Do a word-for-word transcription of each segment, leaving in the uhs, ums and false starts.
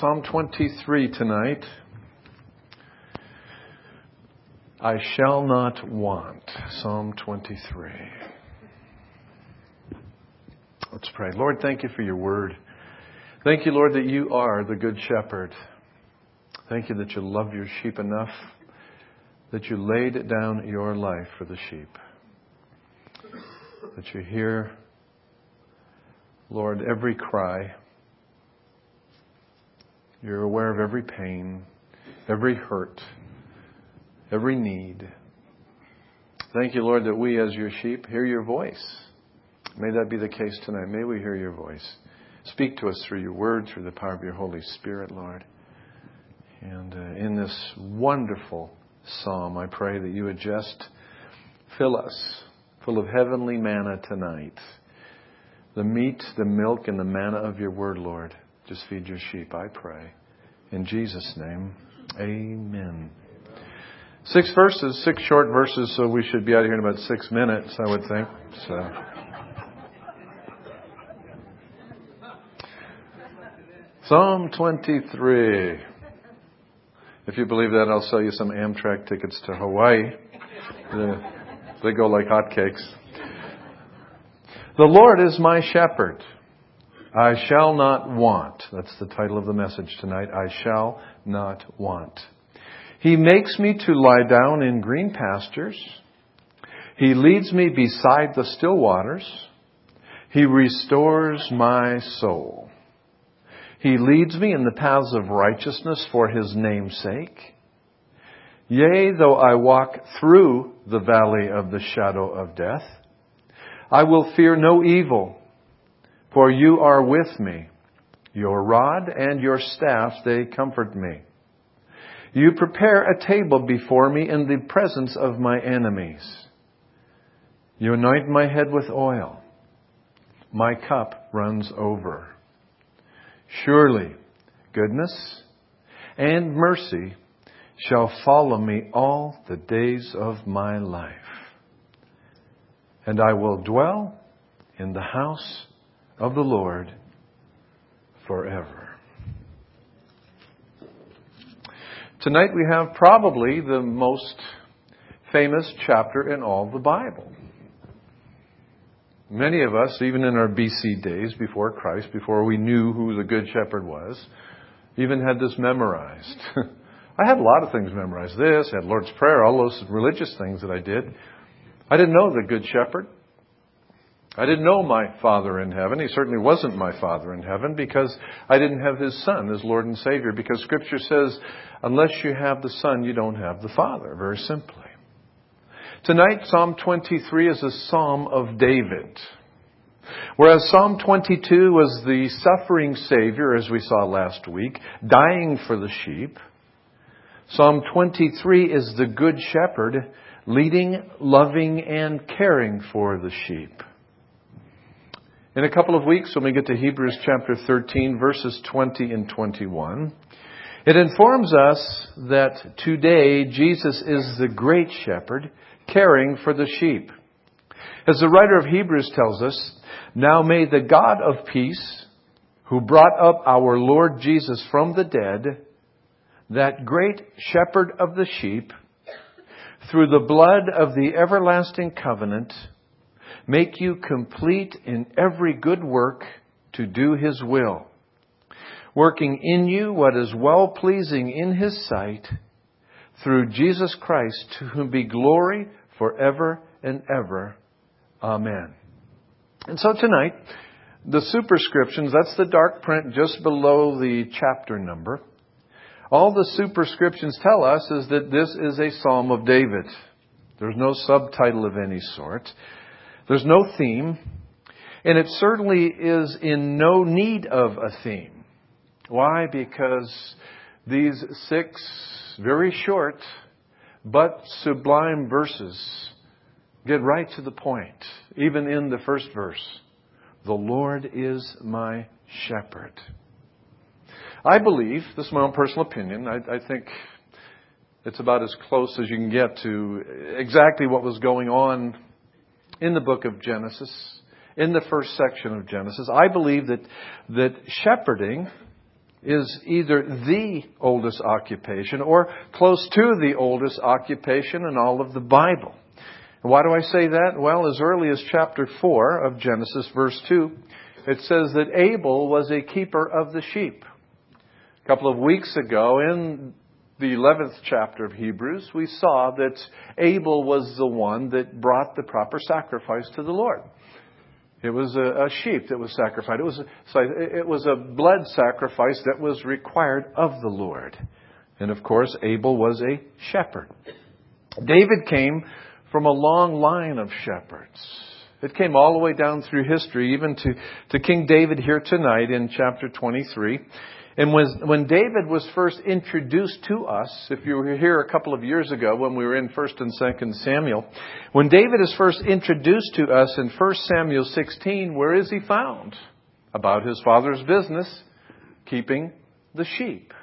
Psalm twenty-three tonight. I shall not want. Psalm twenty-three. Let's pray. Lord, thank you for your word. Thank you, Lord, that you are the good shepherd. Thank you that you love your sheep enough that you laid down your life for the sheep. That you hear, Lord, every cry. You're aware of every pain, every hurt, every need. Thank you, Lord, that we as your sheep hear your voice. May that be the case tonight. May we hear your voice. Speak to us through your word, through the power of your Holy Spirit, Lord. And uh, in this wonderful psalm, I pray that you would just fill us full of heavenly manna tonight. The meat, the milk, and the manna of your word, Lord. Just feed your sheep, I pray. In Jesus' name, amen. Six verses, six short verses, so we should be out of here in about six minutes, I would think. So, Psalm twenty-three. If you believe that, I'll sell you some Amtrak tickets to Hawaii. They go like hotcakes. The Lord is my shepherd. I shall not want. That's the title of the message tonight. I shall not want. He makes me to lie down in green pastures. He leads me beside the still waters. He restores my soul. He leads me in the paths of righteousness for His name's sake. Yea, though I walk through the valley of the shadow of death, I will fear no evil. For you are with me. Your rod and your staff, they comfort me. You prepare a table before me in the presence of my enemies. You anoint my head with oil. My cup runs over. Surely goodness and mercy shall follow me all the days of my life. And I will dwell in the house of the Lord forever. Tonight we have probably the most famous chapter in all the Bible. Many of us, even in our B C days, before Christ, before we knew who the Good Shepherd was, even had this memorized. I had a lot of things memorized. This, I had Lord's Prayer, all those religious things that I did. I didn't know the Good Shepherd. I didn't know my Father in heaven. He certainly wasn't my Father in heaven because I didn't have His Son as Lord and Savior. Because Scripture says, unless you have the Son, you don't have the Father. Very simply. Tonight, Psalm twenty-three is a psalm of David. Whereas Psalm twenty-two was the suffering Savior, as we saw last week, dying for the sheep. Psalm twenty-three is the Good Shepherd, leading, loving, and caring for the sheep. In a couple of weeks, when we get to Hebrews chapter thirteen, verses twenty and twenty-one, it informs us that today Jesus is the great shepherd caring for the sheep. As the writer of Hebrews tells us, now may the God of peace, who brought up our Lord Jesus from the dead, that great shepherd of the sheep, through the blood of the everlasting covenant, make you complete in every good work to do His will, working in you what is well-pleasing in His sight, through Jesus Christ, to whom be glory forever and ever. Amen. And so tonight, the superscriptions, that's the dark print just below the chapter number. All the superscriptions tell us is that this is a Psalm of David. There's no subtitle of any sort. There's no theme. And it certainly is in no need of a theme. Why? Because these six very short but sublime verses get right to the point. Even in the first verse, the Lord is my shepherd. I believe, this is my own personal opinion, I, I think it's about as close as you can get to exactly what was going on in the book of Genesis, in the first section of Genesis. I believe that that shepherding is either the oldest occupation or close to the oldest occupation in all of the Bible. And why do I say that? Well, as early as chapter four of Genesis, verse two, it says that Abel was a keeper of the sheep. A couple of weeks ago, in the eleventh chapter of Hebrews, we saw that Abel was the one that brought the proper sacrifice to the Lord. It was a, a sheep that was sacrificed. It was, a, sorry, it was a blood sacrifice that was required of the Lord. And of course, Abel was a shepherd. David came from a long line of shepherds. It came all the way down through history, even to, to King David here tonight in chapter twenty-three. And when, when David was first introduced to us, if you were here a couple of years ago when we were in First and Second Samuel, when David is first introduced to us in First Samuel sixteen, where is he found? About his father's business, keeping the sheep.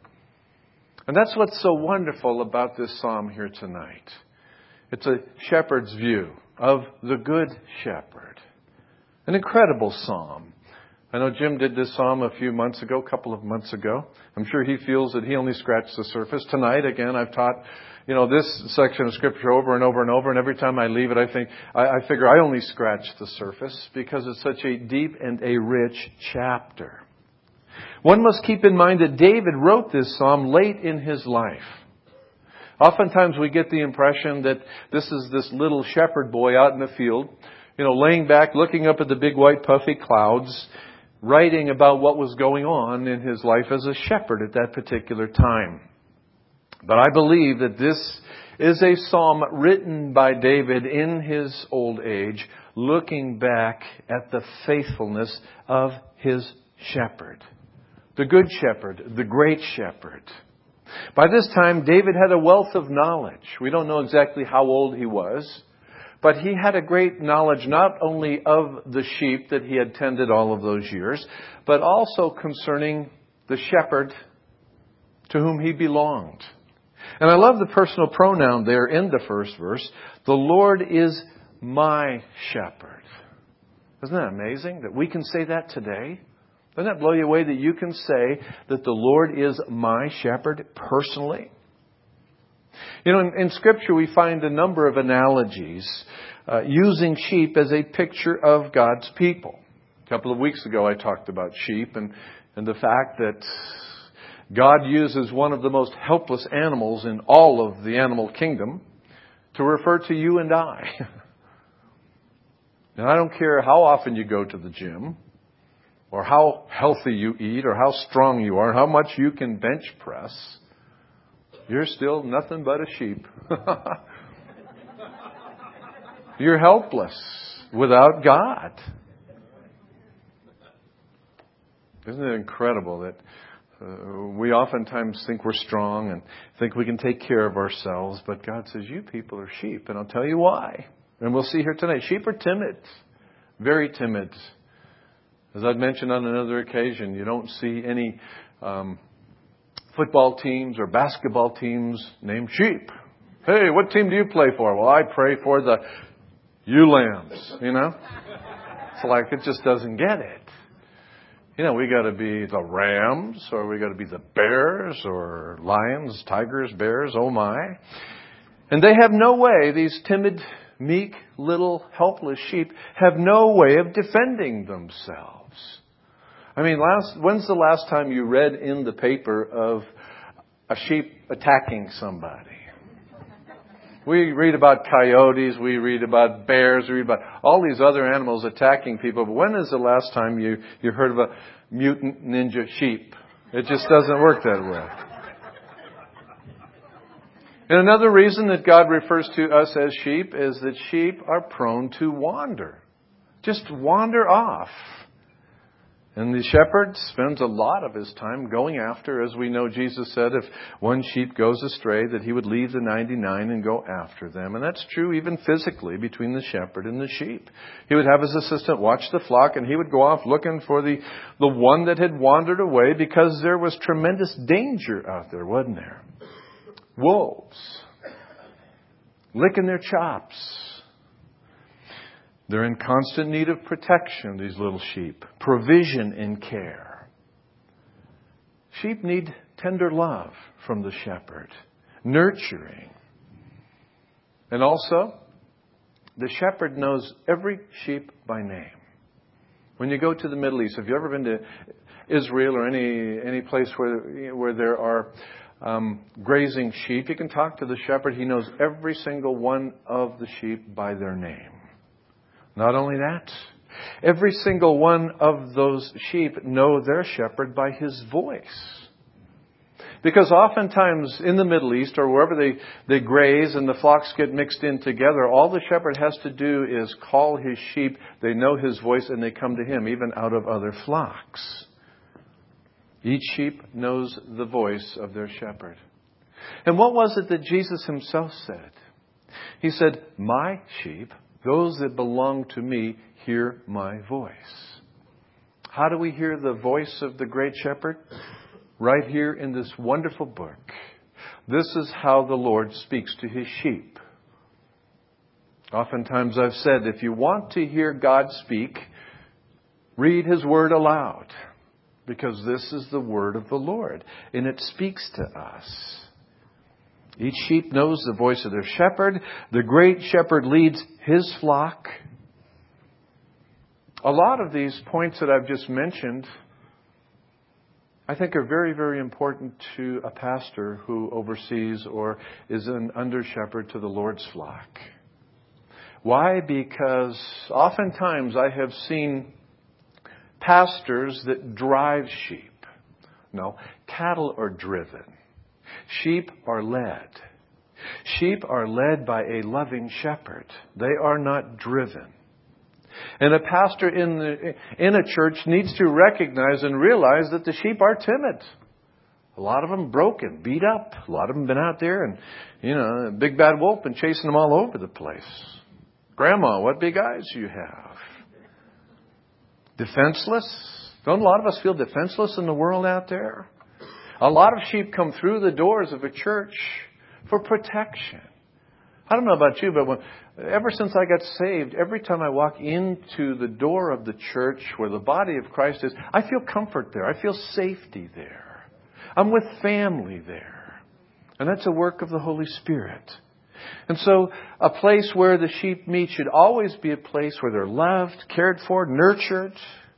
And that's what's so wonderful about this psalm here tonight. It's a shepherd's view of the good shepherd. An incredible psalm. I know Jim did this psalm a few months ago, a couple of months ago. I'm sure he feels that he only scratched the surface. Tonight, again, I've taught, you know, this section of Scripture over and over and over, and every time I leave it, I think, I, I figure I only scratched the surface because it's such a deep and a rich chapter. One must keep in mind that David wrote this psalm late in his life. Oftentimes we get the impression that this is this little shepherd boy out in the field, you know, laying back, looking up at the big white puffy clouds, writing about what was going on in his life as a shepherd at that particular time. But I believe that this is a psalm written by David in his old age, looking back at the faithfulness of his shepherd. The good shepherd, the great shepherd. By this time, David had a wealth of knowledge. We don't know exactly how old he was, but he had a great knowledge not only of the sheep that he had tended all of those years, but also concerning the shepherd to whom he belonged. And I love the personal pronoun there in the first verse. The Lord is my shepherd. Isn't that amazing that we can say that today? Doesn't that blow you away that you can say that the Lord is my shepherd personally? You know, in, in Scripture we find a number of analogies uh, using sheep as a picture of God's people. A couple of weeks ago I talked about sheep and, and the fact that God uses one of the most helpless animals in all of the animal kingdom to refer to you and I. And I don't care how often you go to the gym, or how healthy you eat, or how strong you are, how much you can bench press, you're still nothing but a sheep. You're helpless without God. Isn't it incredible that uh, we oftentimes think we're strong and think we can take care of ourselves, but God says, you people are sheep, and I'll tell you why. And we'll see here tonight. Sheep are timid, very timid. As I've mentioned on another occasion, you don't see any um, football teams or basketball teams named sheep. Hey, what team do you play for? Well, I pray for the ewe-lambs, you know. It's like it just doesn't get it. You know, we got to be the Rams, or we got to be the Bears, or lions, tigers, bears, oh my. And they have no way, these timid, meek, little, helpless sheep have no way of defending themselves. I mean, last, when's the last time you read in the paper of a sheep attacking somebody? We read about coyotes, we read about bears, we read about all these other animals attacking people. But when is the last time you, you heard of a mutant ninja sheep? It just doesn't work that way. And another reason that God refers to us as sheep is that sheep are prone to wander. Just wander off. And the shepherd spends a lot of his time going after, as we know Jesus said, if one sheep goes astray, that he would leave the ninety-nine and go after them. And that's true even physically between the shepherd and the sheep. He would have his assistant watch the flock, and he would go off looking for the, the one that had wandered away, because there was tremendous danger out there, wasn't there? Wolves licking their chops. They're in constant need of protection, these little sheep. Provision and care. Sheep need tender love from the shepherd, nurturing. And also, the shepherd knows every sheep by name. When you go to the Middle East, have you ever been to Israel or any any place where where there are um, grazing sheep? You can talk to the shepherd. He knows every single one of the sheep by their name. Not only that, every single one of those sheep know their shepherd by his voice. Because oftentimes in the Middle East or wherever they, they graze and the flocks get mixed in together, all the shepherd has to do is call his sheep. They know his voice and they come to him, even out of other flocks. Each sheep knows the voice of their shepherd. And what was it that Jesus himself said? He said, "My sheep, those that belong to me, hear my voice." How do we hear the voice of the great shepherd? Right here in this wonderful book. This is how the Lord speaks to his sheep. Oftentimes I've said, if you want to hear God speak, read his word aloud. Because this is the word of the Lord. And it speaks to us. Each sheep knows the voice of their shepherd. The great shepherd leads his flock. A lot of these points that I've just mentioned, I think are very, very important to a pastor who oversees or is an under shepherd to the Lord's flock. Why? Because oftentimes I have seen pastors that drive sheep. No, cattle are driven. Sheep are led. Sheep are led by a loving shepherd. They are not driven. And a pastor in the, in a church needs to recognize and realize that the sheep are timid. A lot of them broken, beat up. A lot of them been out there and, you know, a big bad wolf been chasing them all over the place. Grandma, what big eyes you have. Defenseless. Don't a lot of us feel defenseless in the world out there? A lot of sheep come through the doors of a church for protection. I don't know about you, but when, ever since I got saved, every time I walk into the door of the church where the body of Christ is, I feel comfort there. I feel safety there. I'm with family there. And that's a work of the Holy Spirit. And so a place where the sheep meet should always be a place where they're loved, cared for, nurtured.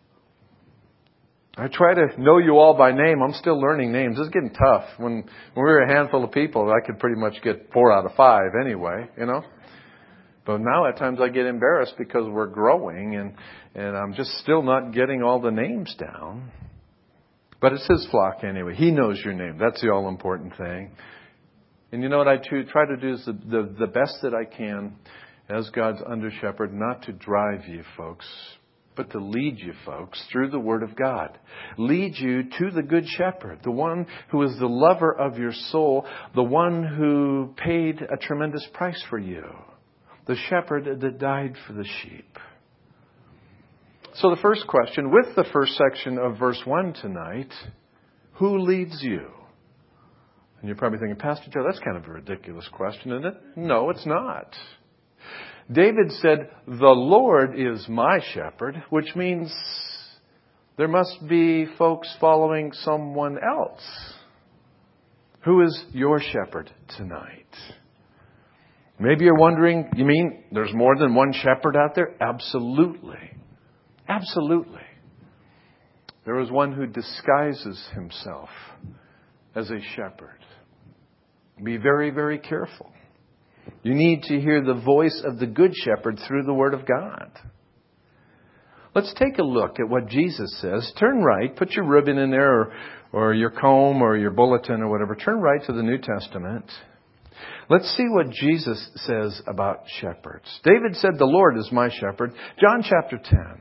I try to know you all by name. I'm still learning names. It's getting tough. When, when we were a handful of people, I could pretty much get four out of five anyway, you know. But now at times I get embarrassed because we're growing and, and I'm just still not getting all the names down. But it's his flock anyway. He knows your name. That's the all important thing. And you know what I try to do is the, the, the best that I can as God's under shepherd, not to drive you folks, but to lead you folks through the Word of God. Lead you to the Good Shepherd, the one who is the lover of your soul, the one who paid a tremendous price for you, the shepherd that died for the sheep. So the first question, with the first section of verse one tonight, who leads you? And you're probably thinking, Pastor Joe, that's kind of a ridiculous question, isn't it? No, it's not. David said, the Lord is my shepherd, which means there must be folks following someone else. Who is your shepherd tonight? Maybe you're wondering, you mean there's more than one shepherd out there? Absolutely. Absolutely. There is one who disguises himself as a shepherd. Be very, very careful. You need to hear the voice of the Good Shepherd through the Word of God. Let's take a look at what Jesus says. Turn right, put your ribbon in there or, or your comb or your bulletin or whatever. Turn right to the New Testament. Let's see what Jesus says about shepherds. David said, the Lord is my shepherd. John chapter ten.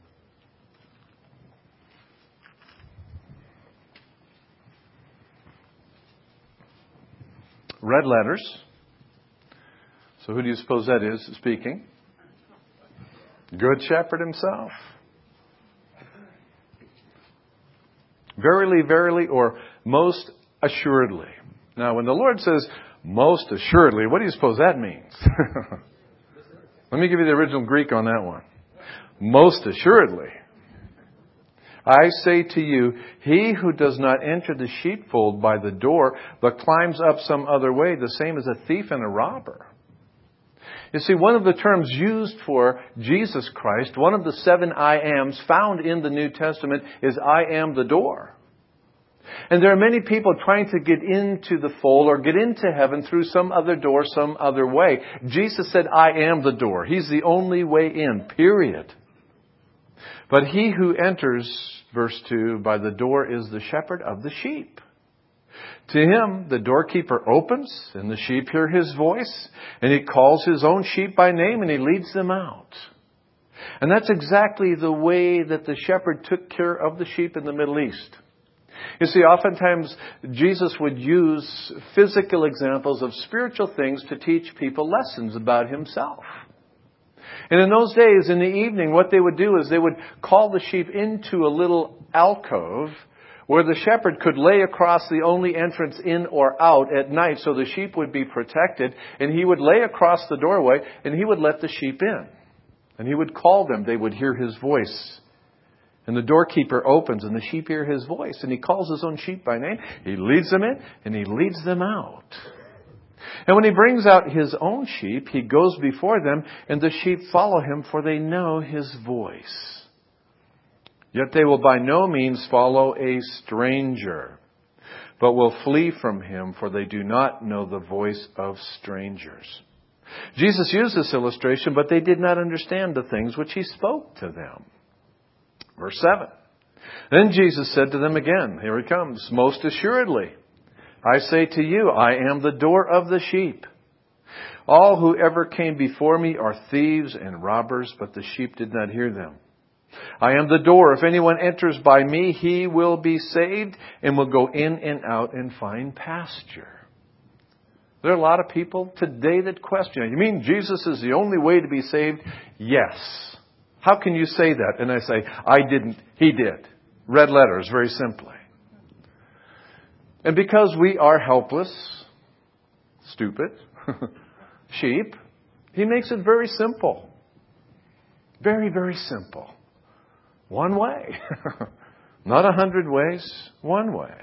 Red letters. So who do you suppose that is speaking? Good Shepherd himself. Verily, verily, or most assuredly. Now, when the Lord says most assuredly, what do you suppose that means? Let me give you the original Greek on that one. Most assuredly. I say to you, he who does not enter the sheepfold by the door, but climbs up some other way, the same as a thief and a robber. You see, one of the terms used for Jesus Christ, one of the seven I ams found in the New Testament, is I am the door. And there are many people trying to get into the fold or get into heaven through some other door, some other way. Jesus said, I am the door. He's the only way in, period. But he who enters, verse two, by the door is the shepherd of the sheep. To him, the doorkeeper opens, and the sheep hear his voice, and he calls his own sheep by name, and he leads them out. And that's exactly the way that the shepherd took care of the sheep in the Middle East. You see, oftentimes Jesus would use physical examples of spiritual things to teach people lessons about himself. And in those days, in the evening, what they would do is they would call the sheep into a little alcove where the shepherd could lay across the only entrance in or out at night so the sheep would be protected. And he would lay across the doorway and he would let the sheep in. And he would call them. They would hear his voice. And the doorkeeper opens and the sheep hear his voice. And he calls his own sheep by name. He leads them in and he leads them out. And when he brings out his own sheep, he goes before them, and the sheep follow him, for they know his voice. Yet they will by no means follow a stranger, but will flee from him, for they do not know the voice of strangers. Jesus used this illustration, but they did not understand the things which he spoke to them. Verse seven. Then Jesus said to them again, here he comes, most assuredly, I say to you, I am the door of the sheep. All who ever came before me are thieves and robbers, but the sheep did not hear them. I am the door. If anyone enters by me, he will be saved and will go in and out and find pasture. There are a lot of people today that question, you mean Jesus is the only way to be saved? Yes. How can you say that? And I say, I didn't. He did. Red letters, very simply. And because we are helpless, stupid, sheep, he makes it very simple. Very, very simple. One way. Not a hundred ways, one way.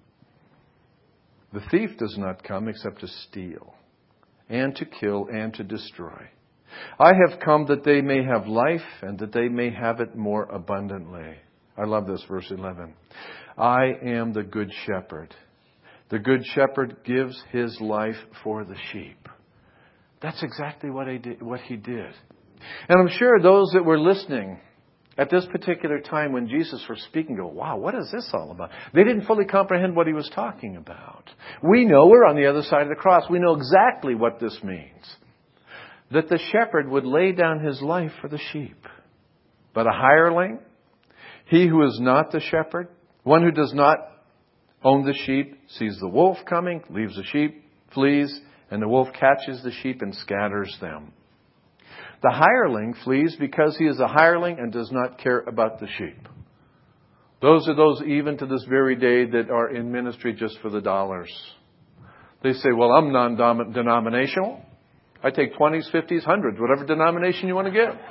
The thief does not come except to steal, and to kill, and to destroy. I have come that they may have life, and that they may have it more abundantly. I love this, verse eleven. I am the good shepherd. The good shepherd gives his life for the sheep. That's exactly what he did. What he did. And I'm sure those that were listening at this particular time when Jesus was speaking go, wow, what is this all about? They didn't fully comprehend what he was talking about. We know we're on the other side of the cross. We know exactly what this means. That the shepherd would lay down his life for the sheep. But a hireling, he who is not the shepherd, one who does not own the sheep, sees the wolf coming, leaves the sheep, flees, and the wolf catches the sheep and scatters them. The hireling flees because he is a hireling and does not care about the sheep. Those are those even to this very day that are in ministry just for the dollars. They say, well, I'm non-denominational. I take twenties, fifties, hundreds, whatever denomination you want to give.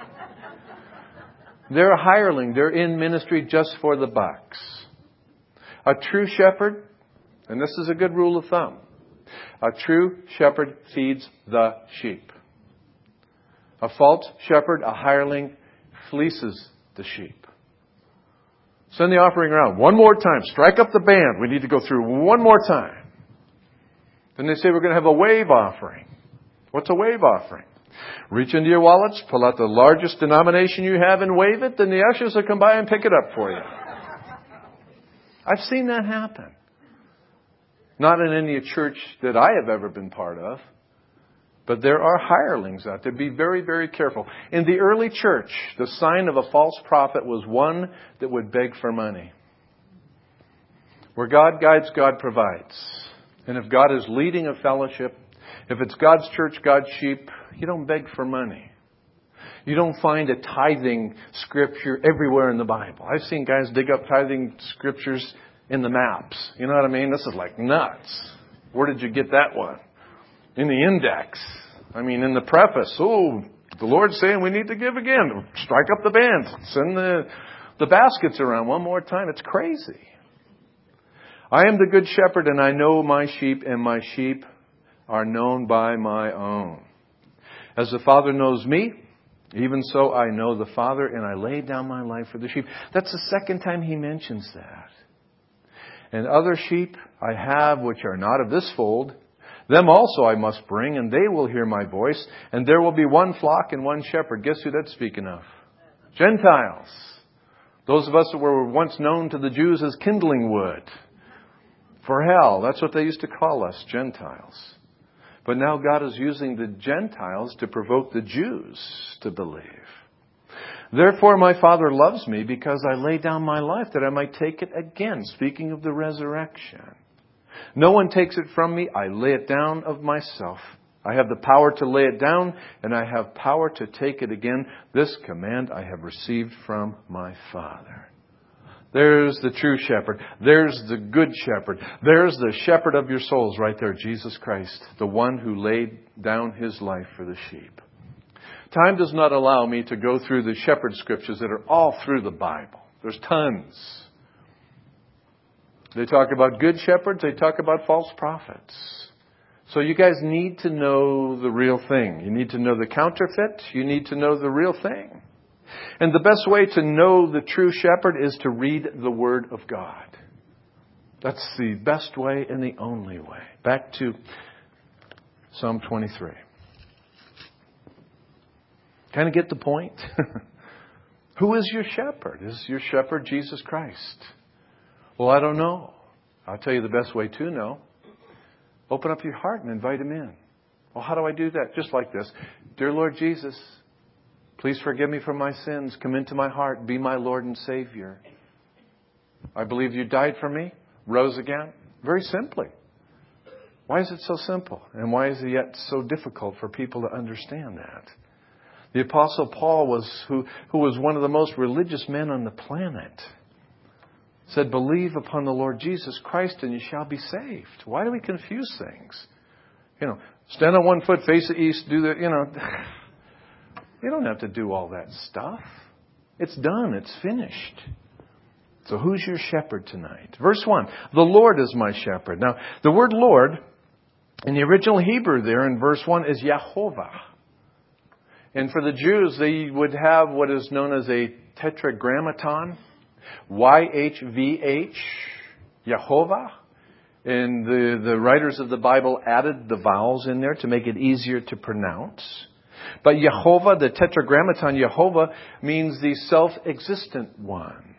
They're a hireling. They're in ministry just for the bucks. A true shepherd, and this is a good rule of thumb, a true shepherd feeds the sheep. A false shepherd, a hireling, fleeces the sheep. Send the offering around one more time. Strike up the band. We need to go through one more time. Then they say we're going to have a wave offering. What's a wave offering? Reach into your wallets, pull out the largest denomination you have and wave it, then the ushers will come by and pick it up for you. I've seen that happen. Not in any church that I have ever been part of. But there are hirelings out there. Be very, very careful. In the early church, the sign of a false prophet was one that would beg for money. Where God guides, God provides. And if God is leading a fellowship, if it's God's church, God's sheep, you don't beg for money. You don't find a tithing scripture everywhere in the Bible. I've seen guys dig up tithing scriptures in the maps. You know what I mean? This is like nuts. Where did you get that one? In the index. I mean, in the preface. Oh, the Lord's saying we need to give again. Strike up the band. Send the the baskets around one more time. It's crazy. I am the good shepherd, and I know my sheep, and my sheep are known by my own. As the Father knows me, even so I know the Father, and I lay down my life for the sheep. That's the second time he mentions that. And other sheep I have which are not of this fold, them also I must bring, and they will hear my voice, and there will be one flock and one shepherd. Guess who that's speaking of? Gentiles. Those of us that were once known to the Jews as kindling wood for hell. That's what they used to call us, Gentiles. But now God is using the Gentiles to provoke the Jews to believe. Therefore my Father loves me, because I lay down my life that I might take it again. Speaking of the resurrection. No one takes it from me. I lay it down of myself. I have the power to lay it down, and I have power to take it again. This command I have received from my Father. There's the true shepherd. There's the good shepherd. There's the shepherd of your souls right there, Jesus Christ, the one who laid down his life for the sheep. Time does not allow me to go through the shepherd scriptures that are all through the Bible. There's tons. They talk about good shepherds. They talk about false prophets. So you guys need to know the real thing. You need to know the counterfeit. You need to know the real thing. And the best way to know the true shepherd is to read the Word of God. That's the best way and the only way. Back to Psalm twenty-three. Kind of get the point? Who is your shepherd? Is your shepherd Jesus Christ? Well, I don't know. I'll tell you the best way to know. Open up your heart and invite him in. Well, how do I do that? Just like this. Dear Lord Jesus, please forgive me for my sins. Come into my heart. Be my Lord and Savior. I believe you died for me, rose again. Very simply. Why is it so simple? And why is it yet so difficult for people to understand that? The Apostle Paul, was who, who was one of the most religious men on the planet, said, believe upon the Lord Jesus Christ and you shall be saved. Why do we confuse things? You know, stand on one foot, face the east, do the, you know. You don't have to do all that stuff. It's done. It's finished. So who's your shepherd tonight? Verse one, the Lord is my shepherd. Now, the word Lord in the original Hebrew there in verse one is Yahovah. And for the Jews, they would have what is known as a tetragrammaton. Y H V H, Yahovah. And the, the writers of the Bible added the vowels in there to make it easier to pronounce. But Yahovah, the tetragrammaton Yahovah, means the self-existent one.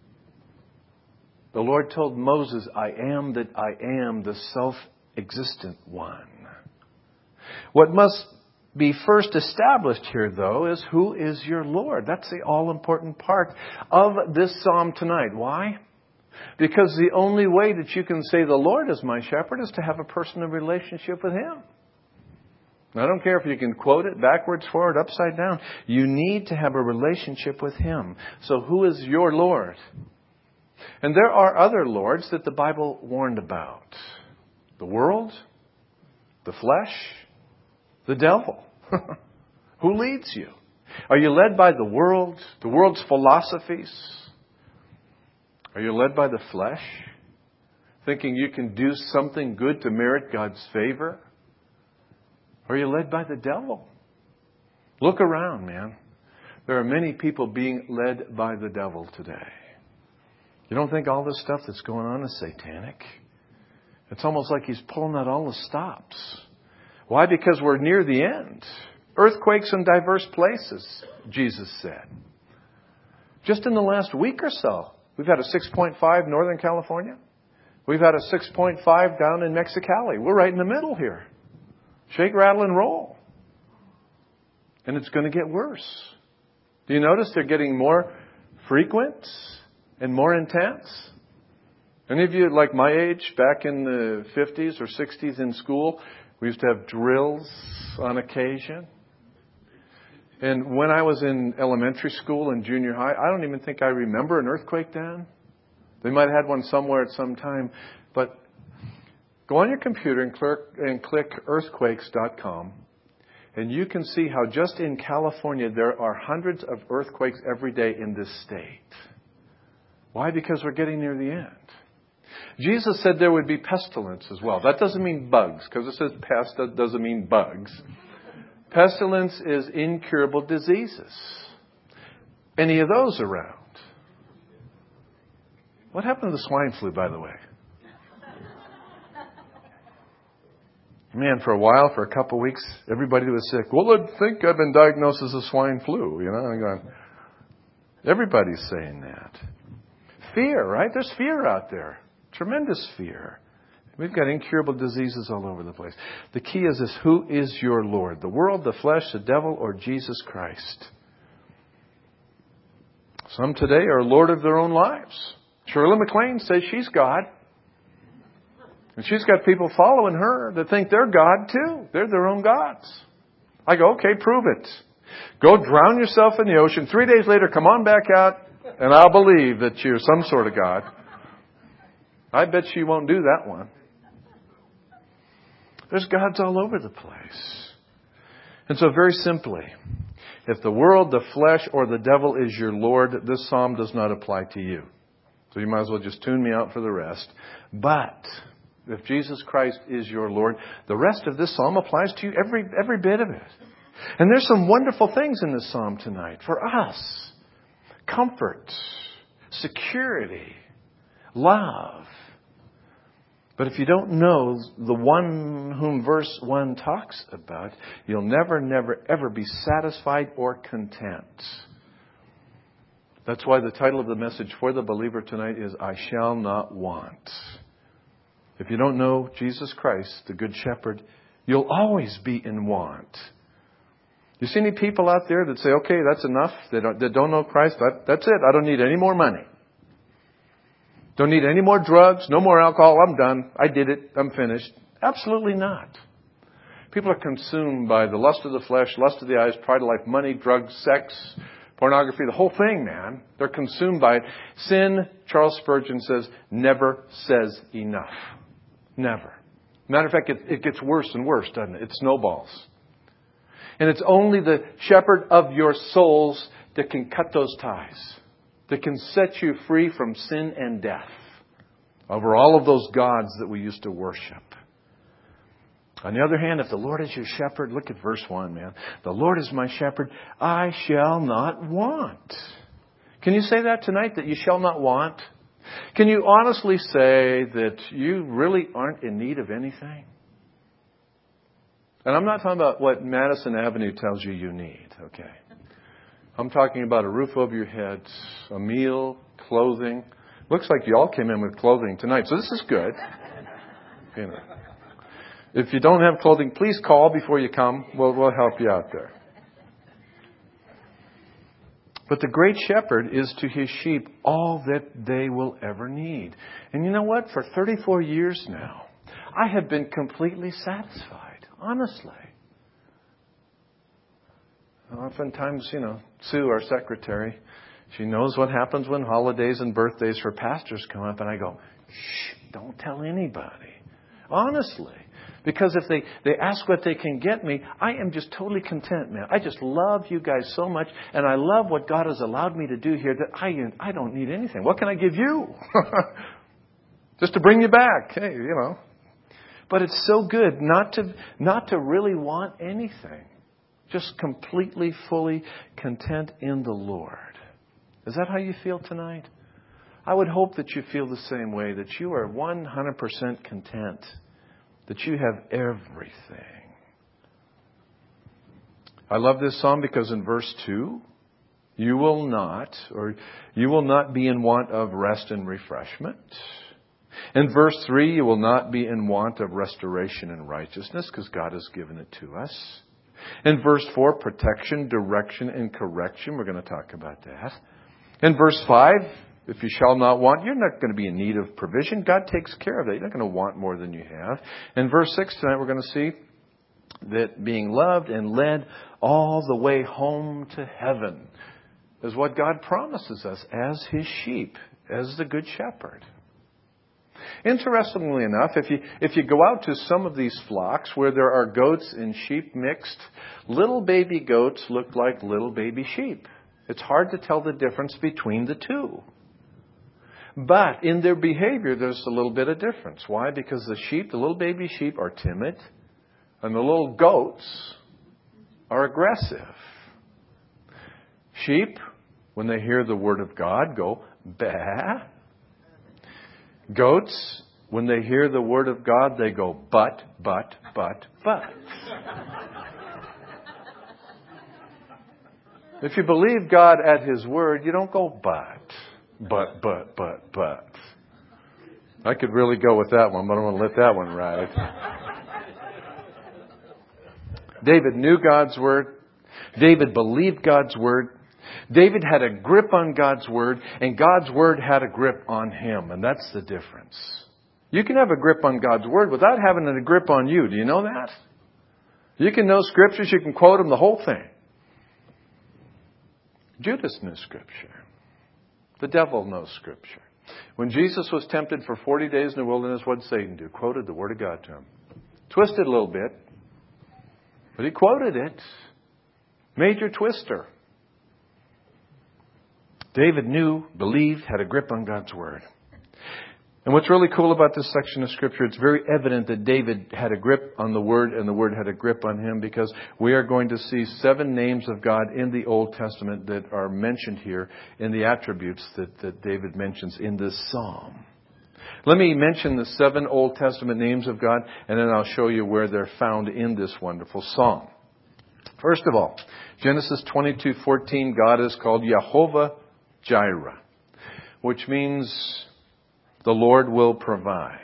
The Lord told Moses, I am that I am, the self-existent one. What must be first established here, though, is who is your Lord? That's the all-important part of this psalm tonight. Why? Because the only way that you can say the Lord is my shepherd is to have a personal relationship with Him. I don't care if you can quote it backwards, forward, upside down. You need to have a relationship with Him. So who is your Lord? And there are other lords that the Bible warned about. The world, the flesh, the devil. Who leads you? Are you led by the world, the world's philosophies? Are you led by the flesh? Thinking you can do something good to merit God's favor? Or are you led by the devil? Look around, man. There are many people being led by the devil today. You don't think all this stuff that's going on is satanic? It's almost like he's pulling out all the stops. Why? Because we're near the end. Earthquakes in diverse places, Jesus said. Just in the last week or so, we've had a six point five in Northern California. We've had a six point five down in Mexicali. We're right in the middle here. Shake, rattle, and roll. And it's going to get worse. Do you notice they're getting more frequent and more intense? Any of you like my age, back in the fifties or sixties in school, we used to have drills on occasion. And when I was in elementary school and junior high, I don't even think I remember an earthquake then. They might have had one somewhere at some time. But go on your computer and click, and click earthquakes dot com. And you can see how just in California there are hundreds of earthquakes every day in this state. Why? Because we're getting near the end. Jesus said there would be pestilence as well. That doesn't mean bugs, because it says pest, that doesn't mean bugs. Pestilence is incurable diseases. Any of those around? What happened to the swine flu, by the way? Man, for a while, for a couple of weeks, everybody was sick. Well, I think I've been diagnosed as a swine flu. You know, I'm going, everybody's saying that. Fear, right? There's fear out there. Tremendous fear. We've got incurable diseases all over the place. The key is this: who is your Lord? The world, the flesh, the devil, or Jesus Christ? Some today are Lord of their own lives. Shirley MacLaine says she's God. And she's got people following her that think they're God too. They're their own gods. I go, okay, prove it. Go drown yourself in the ocean. Three days later, come on back out, and I'll believe that you're some sort of God. I bet you won't do that one. There's gods all over the place. And so very simply, if the world, the flesh, or the devil is your Lord, this psalm does not apply to you. So you might as well just tune me out for the rest. But if Jesus Christ is your Lord, the rest of this psalm applies to you, every every bit of it. And there's some wonderful things in this psalm tonight for us. Comfort, security, love. But if you don't know the one whom verse one talks about, you'll never, never, ever be satisfied or content. That's why the title of the message for the believer tonight is, I shall not want. If you don't know Jesus Christ, the Good Shepherd, you'll always be in want. You see any people out there that say, okay, that's enough, they don't, they don't know Christ, that, that's it, I don't need any more money. Don't need any more drugs, no more alcohol, I'm done, I did it, I'm finished. Absolutely not. People are consumed by the lust of the flesh, lust of the eyes, pride of life, money, drugs, sex, pornography, the whole thing, man. They're consumed by it. Sin, Charles Spurgeon says, never says enough. Never. Matter of fact, it, it gets worse and worse, doesn't it? It snowballs. And it's only the shepherd of your souls that can cut those ties, that can set you free from sin and death over all of those gods that we used to worship. On the other hand, if the Lord is your shepherd, look at verse one, man. The Lord is my shepherd, I shall not want. Can you say that tonight, that you shall not want? Can you honestly say that you really aren't in need of anything? And I'm not talking about what Madison Avenue tells you you need, okay? I'm talking about a roof over your head, a meal, clothing. Looks like you all came in with clothing tonight, so this is good. You know. If you don't have clothing, please call before you come. We'll, we'll help you out there. But the great shepherd is to his sheep all that they will ever need. And you know what? For thirty-four years now, I have been completely satisfied, honestly. Oftentimes, you know, Sue, our secretary, she knows what happens when holidays and birthdays for pastors come up. And I go, shh, don't tell anybody. Honestly. Because if they, they ask what they can get me, I am just totally content, man. I just love you guys so much. And I love what God has allowed me to do here that I, I don't need anything. What can I give you? Just to bring you back. Hey, you know. But it's so good not to, not to really want anything. Just completely, fully content in the Lord. Is that how you feel tonight? I would hope that you feel the same way, that you are one hundred percent content. That you have everything. I love this psalm because in verse two, you will not, or you will not be in want of rest and refreshment. In verse three, you will not be in want of restoration and righteousness because God has given it to us. In verse four, protection, direction, and correction. We're going to talk about that. In verse five, if you shall not want, you're not going to be in need of provision. God takes care of that. You're not going to want more than you have. In verse six tonight, we're going to see that being loved and led all the way home to heaven is what God promises us as His sheep, as the Good Shepherd. Interestingly enough, if you if you go out to some of these flocks where there are goats and sheep mixed, little baby goats look like little baby sheep. It's hard to tell the difference between the two. But in their behavior, there's a little bit of difference. Why? Because the sheep, the little baby sheep, are timid, and the little goats are aggressive. Sheep, when they hear the word of God, go, bah. Goats, when they hear the word of God, they go, but, but, but, but. If you believe God at His word, you don't go, but, but, but, but, but. I could really go with that one, but I'm going to let that one ride. David knew God's word. David believed God's word. David had a grip on God's word, and God's word had a grip on him, and that's the difference. You can have a grip on God's word without having a grip on you. Do you know that? You can know scriptures, you can quote them, the whole thing. Judas knew Scripture. The devil knows Scripture. When Jesus was tempted for forty days in the wilderness, what did Satan do? Quoted the Word of God to him. Twisted a little bit, but he quoted it. Major twister. David knew, believed, had a grip on God's Word. And what's really cool about this section of Scripture, it's very evident that David had a grip on the Word and the Word had a grip on him, because we are going to see seven names of God in the Old Testament that are mentioned here in the attributes that, that David mentions in this psalm. Let me mention the seven Old Testament names of God, and then I'll show you where they're found in this wonderful psalm. First of all, Genesis twenty-two fourteen, God is called Jehovah Jireh, which means the Lord will provide.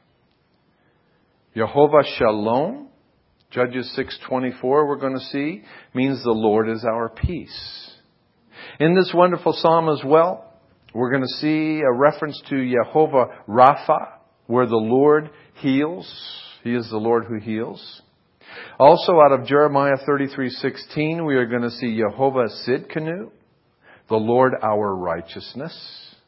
Jehovah Shalom, Judges six twenty-four, we're going to see, means the Lord is our peace. In this wonderful psalm as well, we're going to see a reference to Jehovah Rapha, where the Lord heals. He is the Lord who heals. Also out of Jeremiah thirty-three sixteen, we are going to see Jehovah Sidkenu, the Lord our righteousness.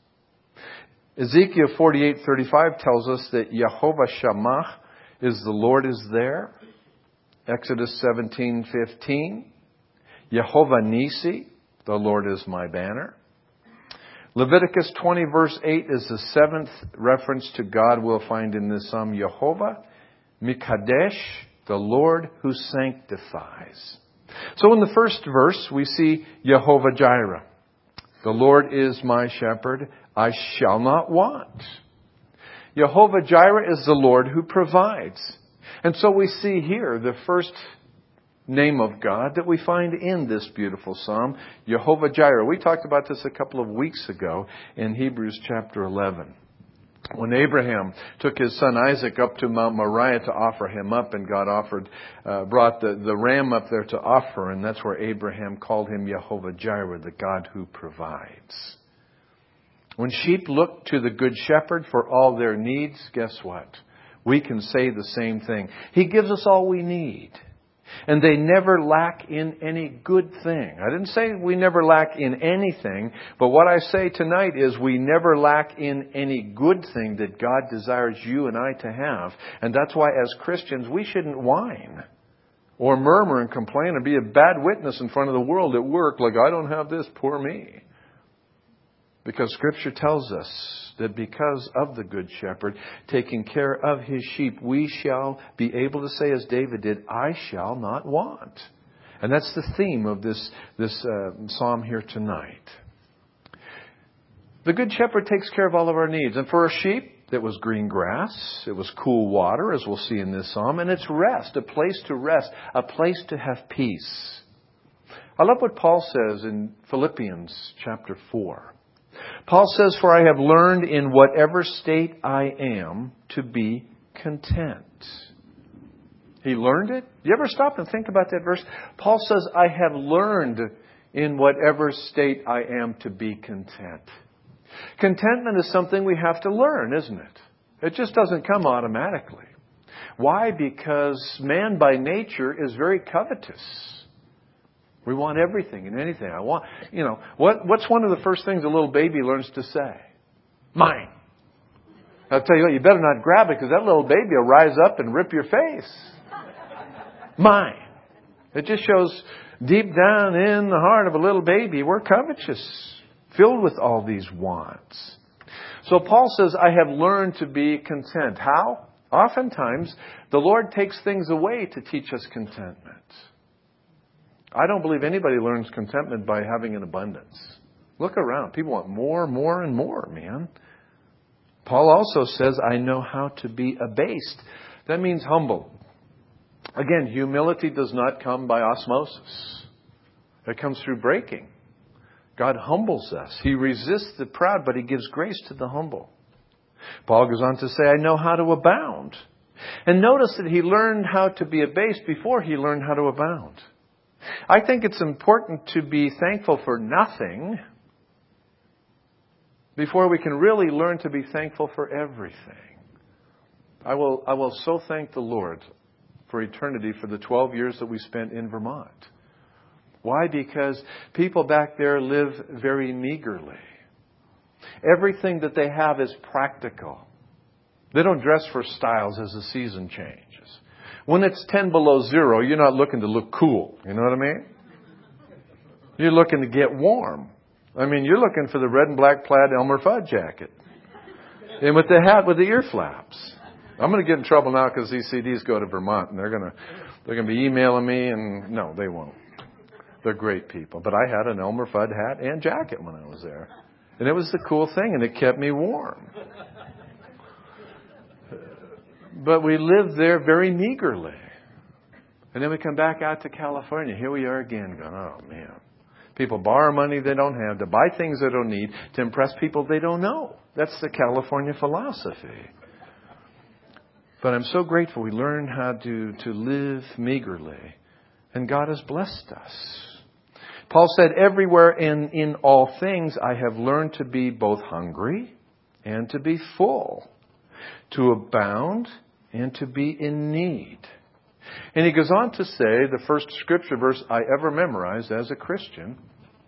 Ezekiel forty-eight thirty-five tells us that Jehovah Shammah is the Lord is there. Exodus seventeen fifteen, Jehovah Nisi, the Lord is my banner. Leviticus twenty verse eight is the seventh reference to God we'll find in this psalm. Jehovah Mikadesh, the Lord who sanctifies. So in the first verse, we see Jehovah Jireh. The Lord is my shepherd, I shall not want. Jehovah Jireh is the Lord who provides. And so we see here the first name of God that we find in this beautiful psalm, Jehovah Jireh. We talked about this a couple of weeks ago in Hebrews chapter eleven. When Abraham took his son Isaac up to Mount Moriah to offer him up, and God offered, uh, brought the, the ram up there to offer, and that's where Abraham called him Jehovah Jireh, the God who provides. When sheep look to the Good Shepherd for all their needs, guess what? We can say the same thing. He gives us all we need. And they never lack in any good thing. I didn't say we never lack in anything, but what I say tonight is we never lack in any good thing that God desires you and I to have. And that's why as Christians we shouldn't whine or murmur and complain and be a bad witness in front of the world at work like, I don't have this, poor me. Because Scripture tells us that because of the Good Shepherd taking care of His sheep, we shall be able to say as David did, I shall not want. And that's the theme of this, this uh, psalm here tonight. The Good Shepherd takes care of all of our needs. And for a sheep, it was green grass, it was cool water, as we'll see in this psalm, and it's rest, a place to rest, a place to have peace. I love what Paul says in Philippians chapter four. Paul says, for I have learned in whatever state I am to be content. He learned it? You ever stop and think about that verse? Paul says, I have learned in whatever state I am to be content. Contentment is something we have to learn, isn't it? It just doesn't come automatically. Why? Because man by nature is very covetous. We want everything and anything. I want, you know, what, what's one of the first things a little baby learns to say? Mine. I'll tell you what, you better not grab it because that little baby will rise up and rip your face. Mine. It just shows deep down in the heart of a little baby, we're covetous, filled with all these wants. So Paul says, I have learned to be content. How? Oftentimes, the Lord takes things away to teach us contentment. I don't believe anybody learns contentment by having an abundance. Look around. People want more, more, and more, man. Paul also says, I know how to be abased. That means humble. Again, humility does not come by osmosis. It comes through breaking. God humbles us. He resists the proud, but He gives grace to the humble. Paul goes on to say, I know how to abound. And notice that he learned how to be abased before he learned how to abound. I think it's important to be thankful for nothing before we can really learn to be thankful for everything. I will, I will so thank the Lord for eternity for the twelve years that we spent in Vermont. Why? Because people back there live very meagerly. Everything that they have is practical. They don't dress for styles as the season changes. When it's ten below zero, you're not looking to look cool. You know what I mean? You're looking to get warm. I mean, you're looking for the red and black plaid Elmer Fudd jacket. And with the hat with the ear flaps. I'm going to get in trouble now because these C Ds go to Vermont and they're going to they're going to be emailing me, and no, they won't. They're great people. But I had an Elmer Fudd hat and jacket when I was there. And it was the cool thing, and it kept me warm. But we lived there very meagerly. And then we come back out to California. Here we are again going, oh, man. People borrow money they don't have, to buy things they don't need, to impress people they don't know. That's the California philosophy. But I'm so grateful we learned how to, to live meagerly. And God has blessed us. Paul said, everywhere and in all things I have learned to be both hungry and to be full, to abound and to be in need. And he goes on to say, the first scripture verse I ever memorized as a Christian,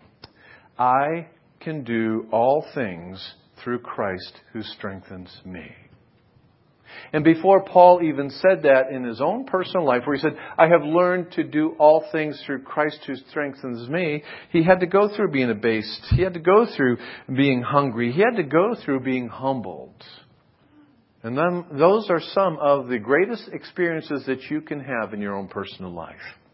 I can do all things through Christ who strengthens me. And before Paul even said that in his own personal life, where he said, I have learned to do all things through Christ who strengthens me, he had to go through being abased. He had to go through being hungry. He had to go through being humbled. And then those are some of the greatest experiences that you can have in your own personal life.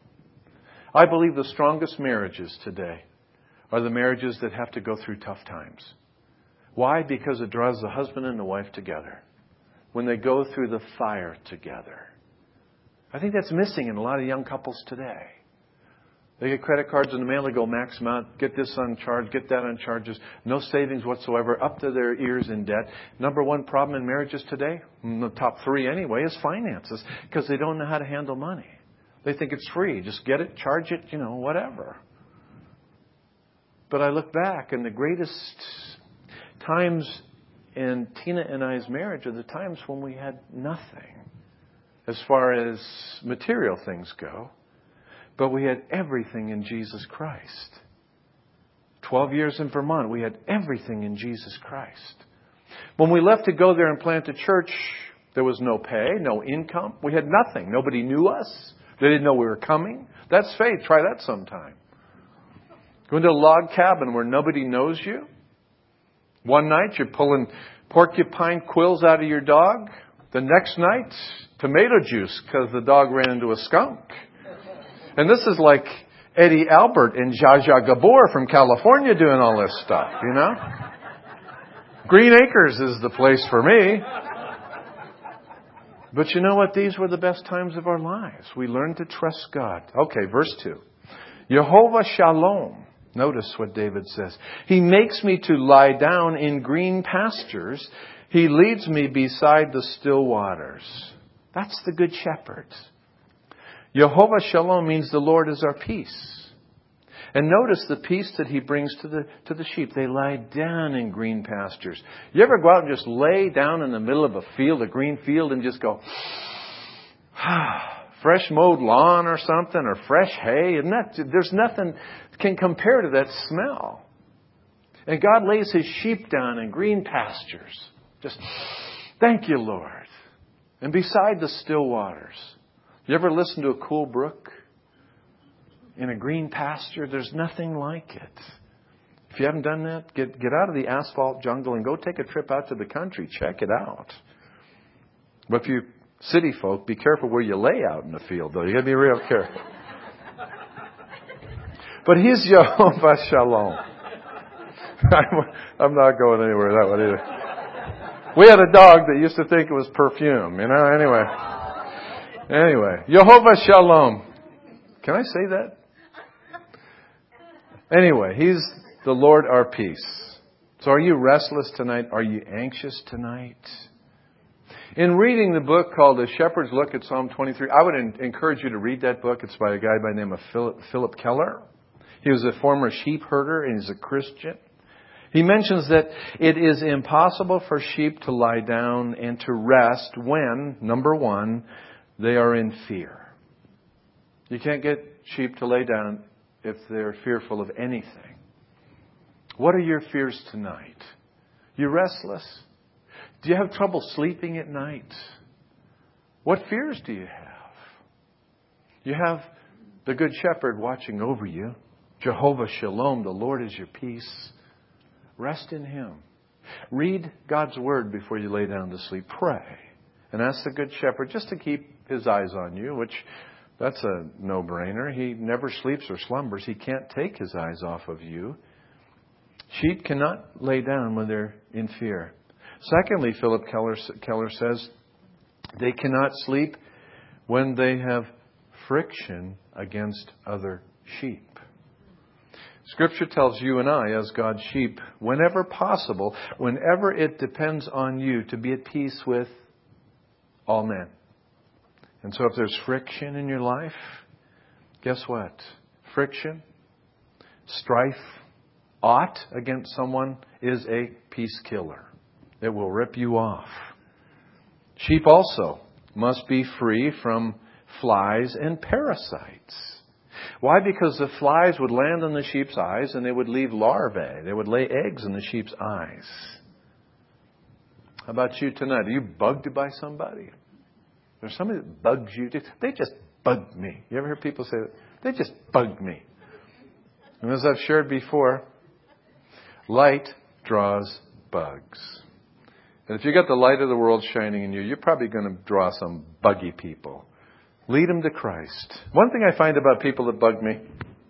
I believe the strongest marriages today are the marriages that have to go through tough times. Why? Because it draws the husband and the wife together. When they go through the fire together. I think that's missing in a lot of young couples today. They get credit cards in the mail, they go max amount, get this on charge, get that on charges, no savings whatsoever, up to their ears in debt. Number one problem in marriages today, the top three anyway, is finances, because they don't know how to handle money. They think it's free, just get it, charge it, you know, whatever. But I look back, and the greatest times in Tina and I's marriage are the times when we had nothing as far as material things go. But we had everything in Jesus Christ. Twelve years in Vermont, we had everything in Jesus Christ. When we left to go there and plant a church, there was no pay, no income. We had nothing. Nobody knew us. They didn't know we were coming. That's faith. Try that sometime. Go into a log cabin where nobody knows you. One night you're pulling porcupine quills out of your dog. The next night, tomato juice because the dog ran into a skunk. And this is like Eddie Albert and Zsa Zsa Gabor from California doing all this stuff, you know? Green Acres is the place for me. But you know what? These were the best times of our lives. We learned to trust God. Okay, verse two. Jehovah Shalom. Notice what David says. He makes me to lie down in green pastures. He leads me beside the still waters. That's the Good Shepherd. Jehovah Shalom means the Lord is our peace. And notice the peace that He brings to the to the sheep. They lie down in green pastures. You ever go out and just lay down in the middle of a field, a green field, and just go, fresh mowed lawn or something, or fresh hay? Isn't that, there's nothing can compare to that smell. And God lays His sheep down in green pastures. Just, thank you, Lord. And beside the still waters. You ever listen to a cool brook in a green pasture? There's nothing like it. If you haven't done that, get get out of the asphalt jungle and go take a trip out to the country. Check it out. But if you city folk, be careful where you lay out in the field, though. You got to be real careful. But He's Jehovah Shalom. I'm not going anywhere that way either. We had a dog that used to think it was perfume, you know. Anyway, anyway, Jehovah Shalom. Can I say that? Anyway, He's the Lord our peace. So are you restless tonight? Are you anxious tonight? In reading the book called A Shepherd's Look at Psalm twenty-three, I would encourage you to read that book. It's by a guy by the name of Philip, Philip Keller. He was a former sheep herder and he's a Christian. He mentions that it is impossible for sheep to lie down and to rest when, number one, they are in fear. You can't get sheep to lay down if they're fearful of anything. What are your fears tonight? You restless? Do you have trouble sleeping at night? What fears do you have? You have the Good Shepherd watching over you. Jehovah Shalom, the Lord is your peace. Rest in Him. Read God's Word before you lay down to sleep. Pray. And ask the Good Shepherd just to keep His eyes on you, which that's a no-brainer. He never sleeps or slumbers. He can't take His eyes off of you. Sheep cannot lay down when they're in fear. Secondly, Philip Keller, Keller says, they cannot sleep when they have friction against other sheep. Scripture tells you and I, as God's sheep, whenever possible, whenever it depends on you, to be at peace with all men. And so if there's friction in your life, guess what? Friction, strife, aught against someone is a peace killer. It will rip you off. Sheep also must be free from flies and parasites. Why? Because the flies would land on the sheep's eyes and they would leave larvae. They would lay eggs in the sheep's eyes. How about you tonight? Are you bugged by somebody? There's somebody that bugs you. They just bugged me. You ever hear people say that? They just bugged me. And as I've shared before, light draws bugs. And if you got the light of the world shining in you, you're probably going to draw some buggy people. Lead them to Christ. One thing I find about people that bug me,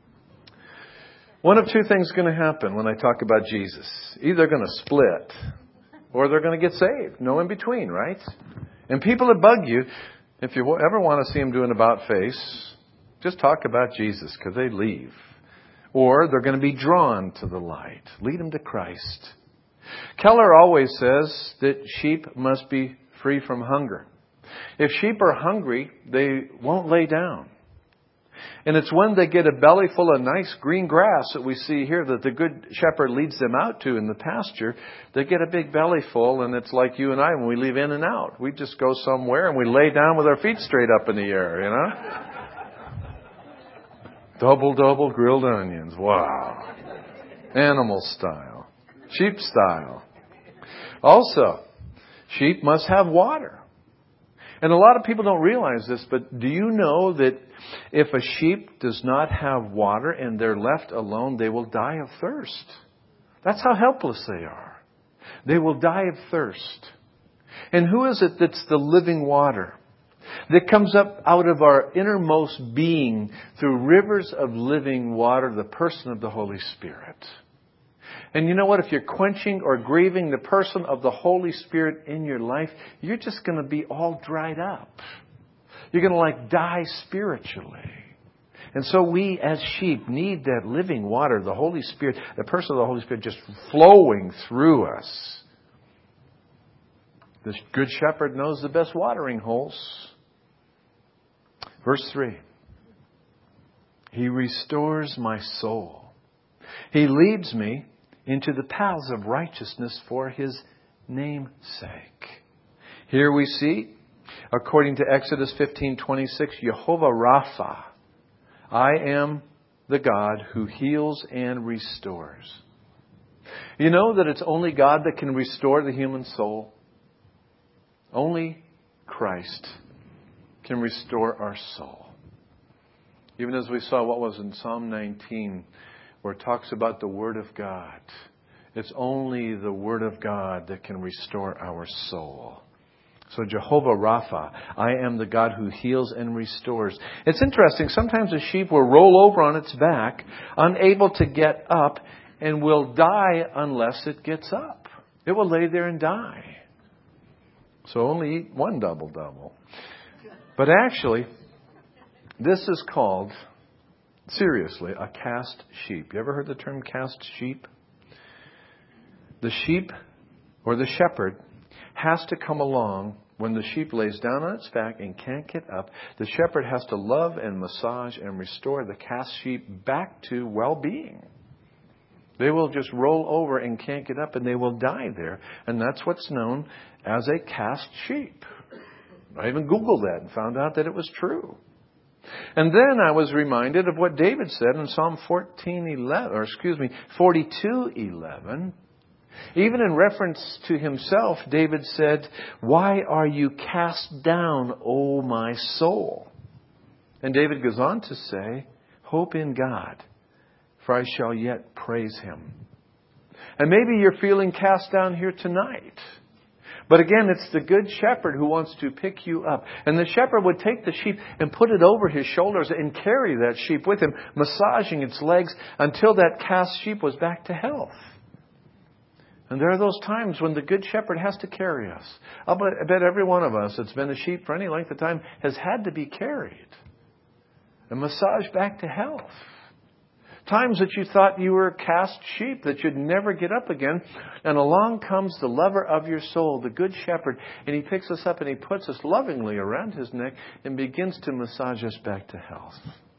one of two things is going to happen when I talk about Jesus. Either they're going to split or they're going to get saved. No in between, right? And people that bug you, if you ever want to see them do an about face, just talk about Jesus because they leave. Or they're going to be drawn to the light. Lead them to Christ. Keller always says that sheep must be free from hunger. If sheep are hungry, they won't lay down. And it's when they get a belly full of nice green grass that we see here that the Good Shepherd leads them out to in the pasture. They get a big belly full, and it's like you and I when we leave In and Out. We just go somewhere and we lay down with our feet straight up in the air, you know? Double, double grilled onions. Wow. Animal style. Sheep style. Also, sheep must have water. And a lot of people don't realize this, but do you know that if a sheep does not have water and they're left alone, they will die of thirst? That's how helpless they are. They will die of thirst. And who is it that's the living water that comes up out of our innermost being through rivers of living water? The person of the Holy Spirit. And you know what? If you're quenching or grieving the person of the Holy Spirit in your life, you're just going to be all dried up. You're going to like die spiritually. And so we as sheep need that living water, the Holy Spirit, the person of the Holy Spirit just flowing through us. The Good Shepherd knows the best watering holes. Verse three. He restores my soul. He leads me into the paths of righteousness for His name's sake. Here we see, according to Exodus fifteen twenty-six, Jehovah Rapha. I am the God who heals and restores. You know that it's only God that can restore the human soul? Only Christ can restore our soul. Even as we saw what was in Psalm nineteen, where it talks about the Word of God. It's only the Word of God that can restore our soul. So Jehovah Rapha, I am the God who heals and restores. It's interesting, sometimes a sheep will roll over on its back, unable to get up, and will die unless it gets up. It will lay there and die. So only eat one double-double. But actually, this is called, seriously, a cast sheep. You ever heard the term cast sheep? The sheep, or the shepherd, has to come along when the sheep lays down on its back and can't get up. The shepherd has to love and massage and restore the cast sheep back to well-being. They will just roll over and can't get up, and they will die there. And that's what's known as a cast sheep. I even Googled that and found out that it was true. And then I was reminded of what David said in Psalm fourteen eleven, or excuse me, forty-two eleven. Even in reference to himself, David said, "Why are you cast down, O my soul?" And David goes on to say, "Hope in God, for I shall yet praise Him." And maybe you're feeling cast down here tonight. But again, it's the good shepherd who wants to pick you up. And the shepherd would take the sheep and put it over his shoulders and carry that sheep with him, massaging its legs until that cast sheep was back to health. And there are those times when the good shepherd has to carry us. I'll bet, I bet every one of us that's been a sheep for any length of time has had to be carried and massaged back to health. Times that you thought you were a cast sheep, that you'd never get up again. And along comes the lover of your soul, the good shepherd. And he picks us up and he puts us lovingly around his neck and begins to massage us back to health.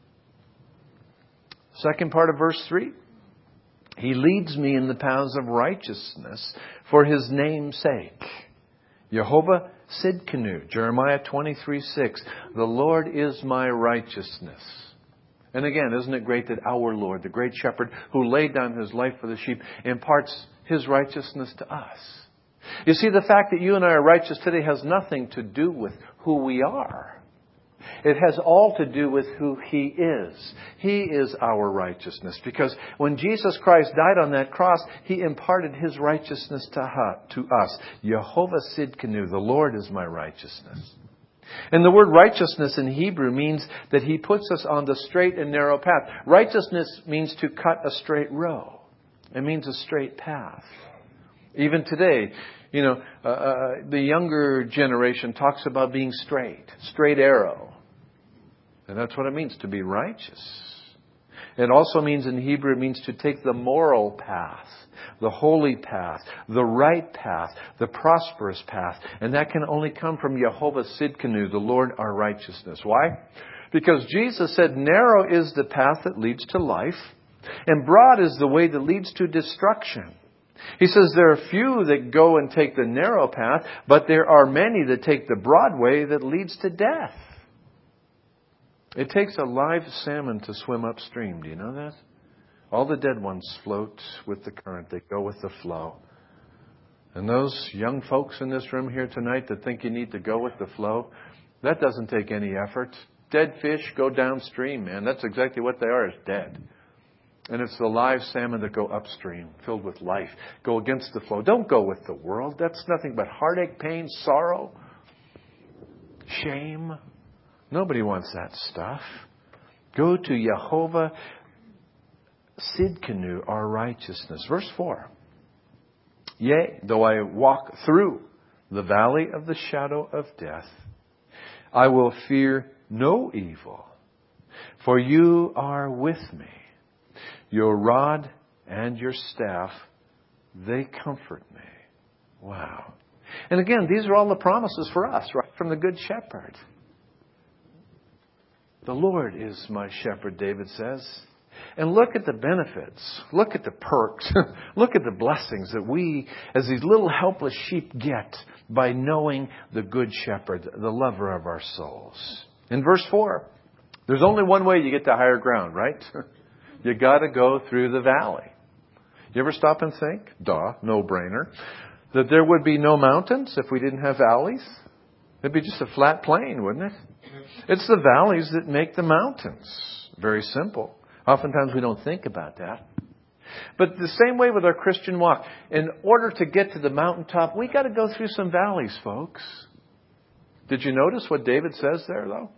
Second part of verse three. He leads me in the paths of righteousness for His name's sake. Jehovah Sidkenu, Jeremiah twenty-three six. The Lord is my righteousness. And again, isn't it great that our Lord, the great shepherd who laid down His life for the sheep, imparts His righteousness to us? You see, the fact that you and I are righteous today has nothing to do with who we are. It has all to do with who He is. He is our righteousness. Because when Jesus Christ died on that cross, He imparted His righteousness to us. Jehovah Sidkenu, the Lord is my righteousness. And the word righteousness in Hebrew means that He puts us on the straight and narrow path. Righteousness means to cut a straight row. It means a straight path. Even today, you know, uh, uh, the younger generation talks about being straight, straight arrow. And that's what it means to be righteous. It also means in Hebrew, it means to take the moral path, the holy path, the right path, the prosperous path. And that can only come from Jehovah Sidkenu, the Lord our righteousness. Why? Because Jesus said, narrow is the path that leads to life, and broad is the way that leads to destruction. He says there are few that go and take the narrow path, but there are many that take the broad way that leads to death. It takes a live salmon to swim upstream. Do you know that? All the dead ones float with the current. They go with the flow. And those young folks in this room here tonight that think you need to go with the flow, that doesn't take any effort. Dead fish go downstream, man. That's exactly what they are, is dead. And it's the live salmon that go upstream, filled with life. Go against the flow. Don't go with the world. That's nothing but heartache, pain, sorrow, shame. Nobody wants that stuff. Go to Jehovah Sidkenu, our righteousness. Verse four. Yea, though I walk through the valley of the shadow of death, I will fear no evil, for you are with me. Your rod and your staff, they comfort me. Wow. And again, these are all the promises for us, right from the Good Shepherd. The Lord is my shepherd, David says. And look at the benefits. Look at the perks. Look at the blessings that we, as these little helpless sheep, get by knowing the Good Shepherd, the lover of our souls. In verse four, there's only one way you get to higher ground, right? You got to go through the valley. You ever stop and think, duh, no-brainer, that there would be no mountains if we didn't have valleys? It'd be just a flat plain, wouldn't it? It's the valleys that make the mountains. Very simple. Oftentimes we don't think about that. But the same way with our Christian walk. In order to get to the mountaintop, we got to go through some valleys, folks. Did you notice what David says there, though?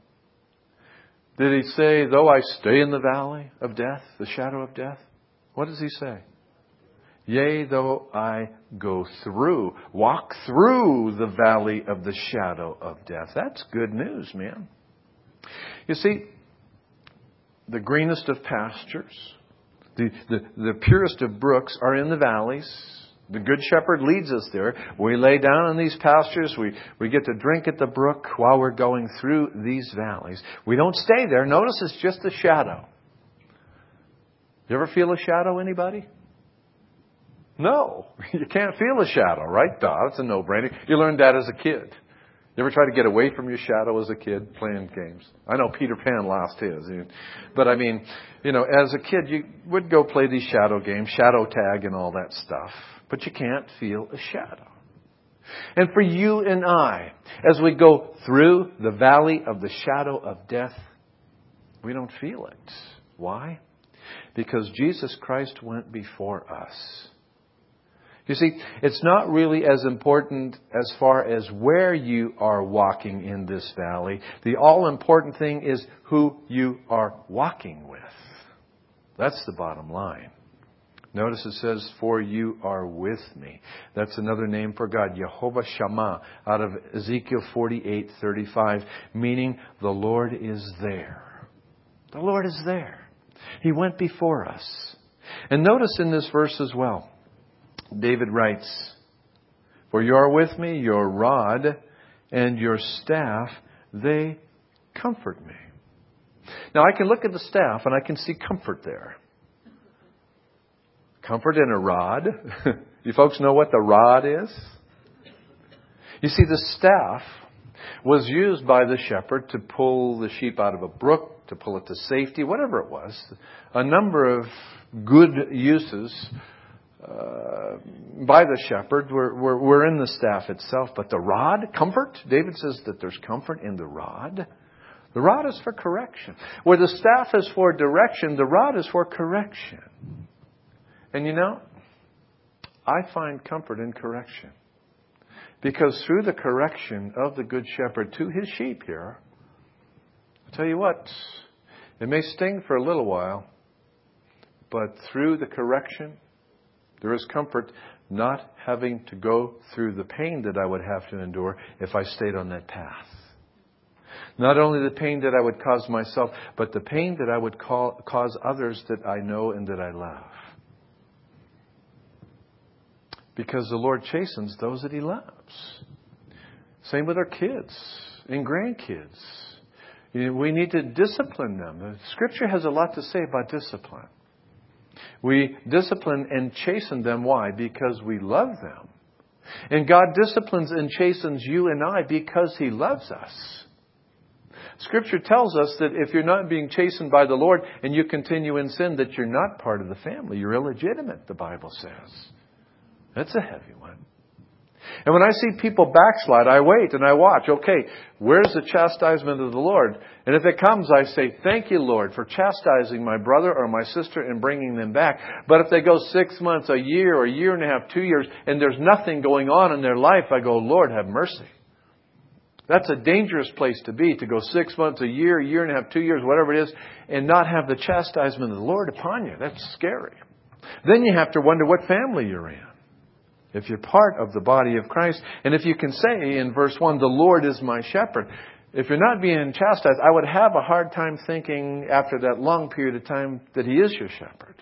Did he say, though I stay in the valley of death, the shadow of death? What does he say? Yea, though I go through, walk through the valley of the shadow of death. That's good news, man. You see, the greenest of pastures, the, the, the purest of brooks are in the valleys. The Good Shepherd leads us there. We lay down in these pastures. We, we get to drink at the brook while we're going through these valleys. We don't stay there. Notice it's just a shadow. You ever feel a shadow, anybody? No. You can't feel a shadow, right? Duh, it's a no-brainer. You learned that as a kid. You ever try to get away from your shadow as a kid playing games? I know Peter Pan lost his. But I mean, you know, as a kid, you would go play these shadow games, shadow tag and all that stuff. But you can't feel a shadow. And for you and I, as we go through the valley of the shadow of death, we don't feel it. Why? Because Jesus Christ went before us. You see, it's not really as important as far as where you are walking in this valley. The all-important thing is who you are walking with. That's the bottom line. Notice it says, for you are with me. That's another name for God, Jehovah Shammah, out of Ezekiel forty-eight thirty-five, meaning the Lord is there. The Lord is there. He went before us. And notice in this verse as well, David writes, for you are with me, your rod and your staff, they comfort me. Now I can look at the staff and I can see comfort there. Comfort in a rod. You folks know what the rod is? You see, the staff was used by the shepherd to pull the sheep out of a brook, to pull it to safety, whatever it was. A number of good uses uh, by the shepherd were, were, were in the staff itself. But the rod, comfort, David says that there's comfort in the rod. The rod is for correction. Where the staff is for direction, the rod is for correction. And you know, I find comfort in correction. Because through the correction of the Good Shepherd to his sheep here, I'll tell you what, it may sting for a little while, but through the correction, there is comfort not having to go through the pain that I would have to endure if I stayed on that path. Not only the pain that I would cause myself, but the pain that I would call, cause others that I know and that I love. Because the Lord chastens those that He loves. Same with our kids and grandkids. We need to discipline them. The Scripture has a lot to say about discipline. We discipline and chasten them. Why? Because we love them. And God disciplines and chastens you and I because He loves us. Scripture tells us that if you're not being chastened by the Lord and you continue in sin, that you're not part of the family. You're illegitimate, the Bible says. That's a heavy one. And when I see people backslide, I wait and I watch. Okay, where's the chastisement of the Lord? And if it comes, I say, thank you, Lord, for chastising my brother or my sister and bringing them back. But if they go six months, a year, or a year and a half, two years, and there's nothing going on in their life, I go, Lord, have mercy. That's a dangerous place to be, to go six months, a year, a year and a half, two years, whatever it is, and not have the chastisement of the Lord upon you. That's scary. Then you have to wonder what family you're in. If you're part of the body of Christ, and if you can say in verse one, the Lord is my shepherd. If you're not being chastised, I would have a hard time thinking after that long period of time that He is your shepherd.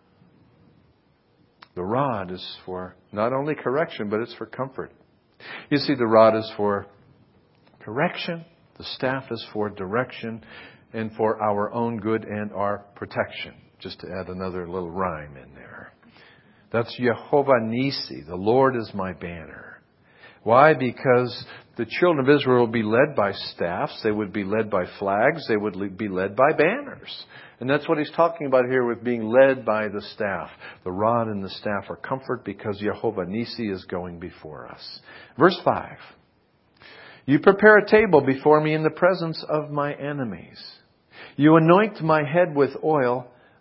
The rod is for not only correction, but it's for comfort. You see, the rod is for correction. The staff is for direction and for our own good and our protection. Just to add another little rhyme in there. That's Jehovah Nisi. The Lord is my banner. Why? Because the children of Israel would be led by staffs. They would be led by flags. They would be led by banners. And that's what He's talking about here with being led by the staff. The rod and the staff are comfort because Jehovah Nisi is going before us. Verse five. You prepare a table before me in the presence of my enemies. You anoint my head with oil.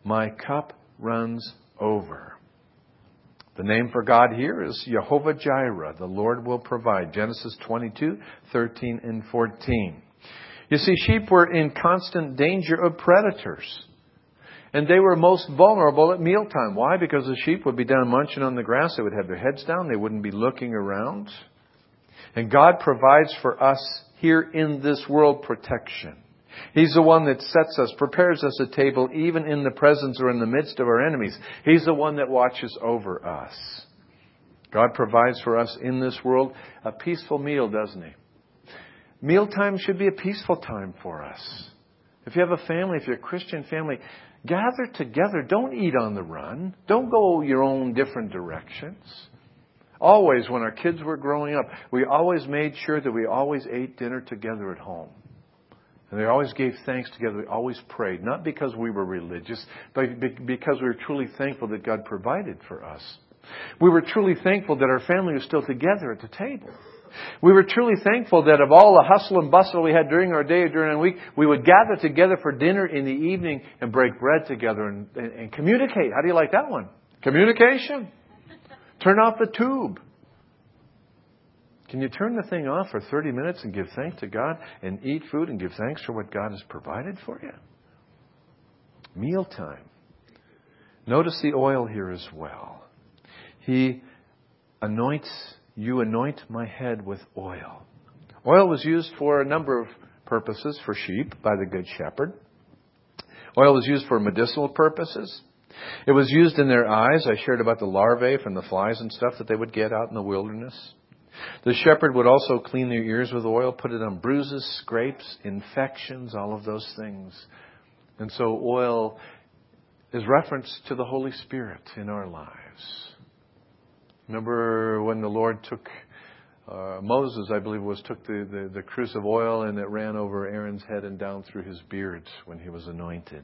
My cup runs over. The name for God here is Jehovah Jireh. The Lord will provide. Genesis twenty-two, thirteen and fourteen. You see, sheep were in constant danger of predators. And they were most vulnerable at mealtime. Why? Because the sheep would be down munching on the grass. They would have their heads down. They wouldn't be looking around. And God provides for us here in this world protection. He's the one that sets us, prepares us a table even in the presence or in the midst of our enemies. He's the one that watches over us. God provides for us in this world a peaceful meal, doesn't He? Mealtime should be a peaceful time for us. If you have a family, if you're a Christian family, gather together. Don't eat on the run. Don't go your own different directions. Always, when our kids were growing up, we always made sure that we always ate dinner together at home. And they always gave thanks together. We always prayed. Not because we were religious, but because we were truly thankful that God provided for us. We were truly thankful that our family was still together at the table. We were truly thankful that of all the hustle and bustle we had during our day or during our week, we would gather together for dinner in the evening and break bread together and, and, and communicate. How do you like that one? Communication. Turn off the tube. Can you turn the thing off for thirty minutes and give thanks to God and eat food and give thanks for what God has provided for you? Mealtime. Notice the oil here as well. He anoints, you anoint my head with oil. Oil was used for a number of purposes for sheep by the Good Shepherd. Oil was used for medicinal purposes. It was used in their eyes. I shared about the larvae from the flies and stuff that they would get out in the wilderness. The shepherd would also clean their ears with oil, put it on bruises, scrapes, infections, all of those things. And so oil is reference to the Holy Spirit in our lives. Remember when the Lord took, uh, Moses, I believe it was, took the, the, the cruse of oil and it ran over Aaron's head and down through his beard when he was anointed.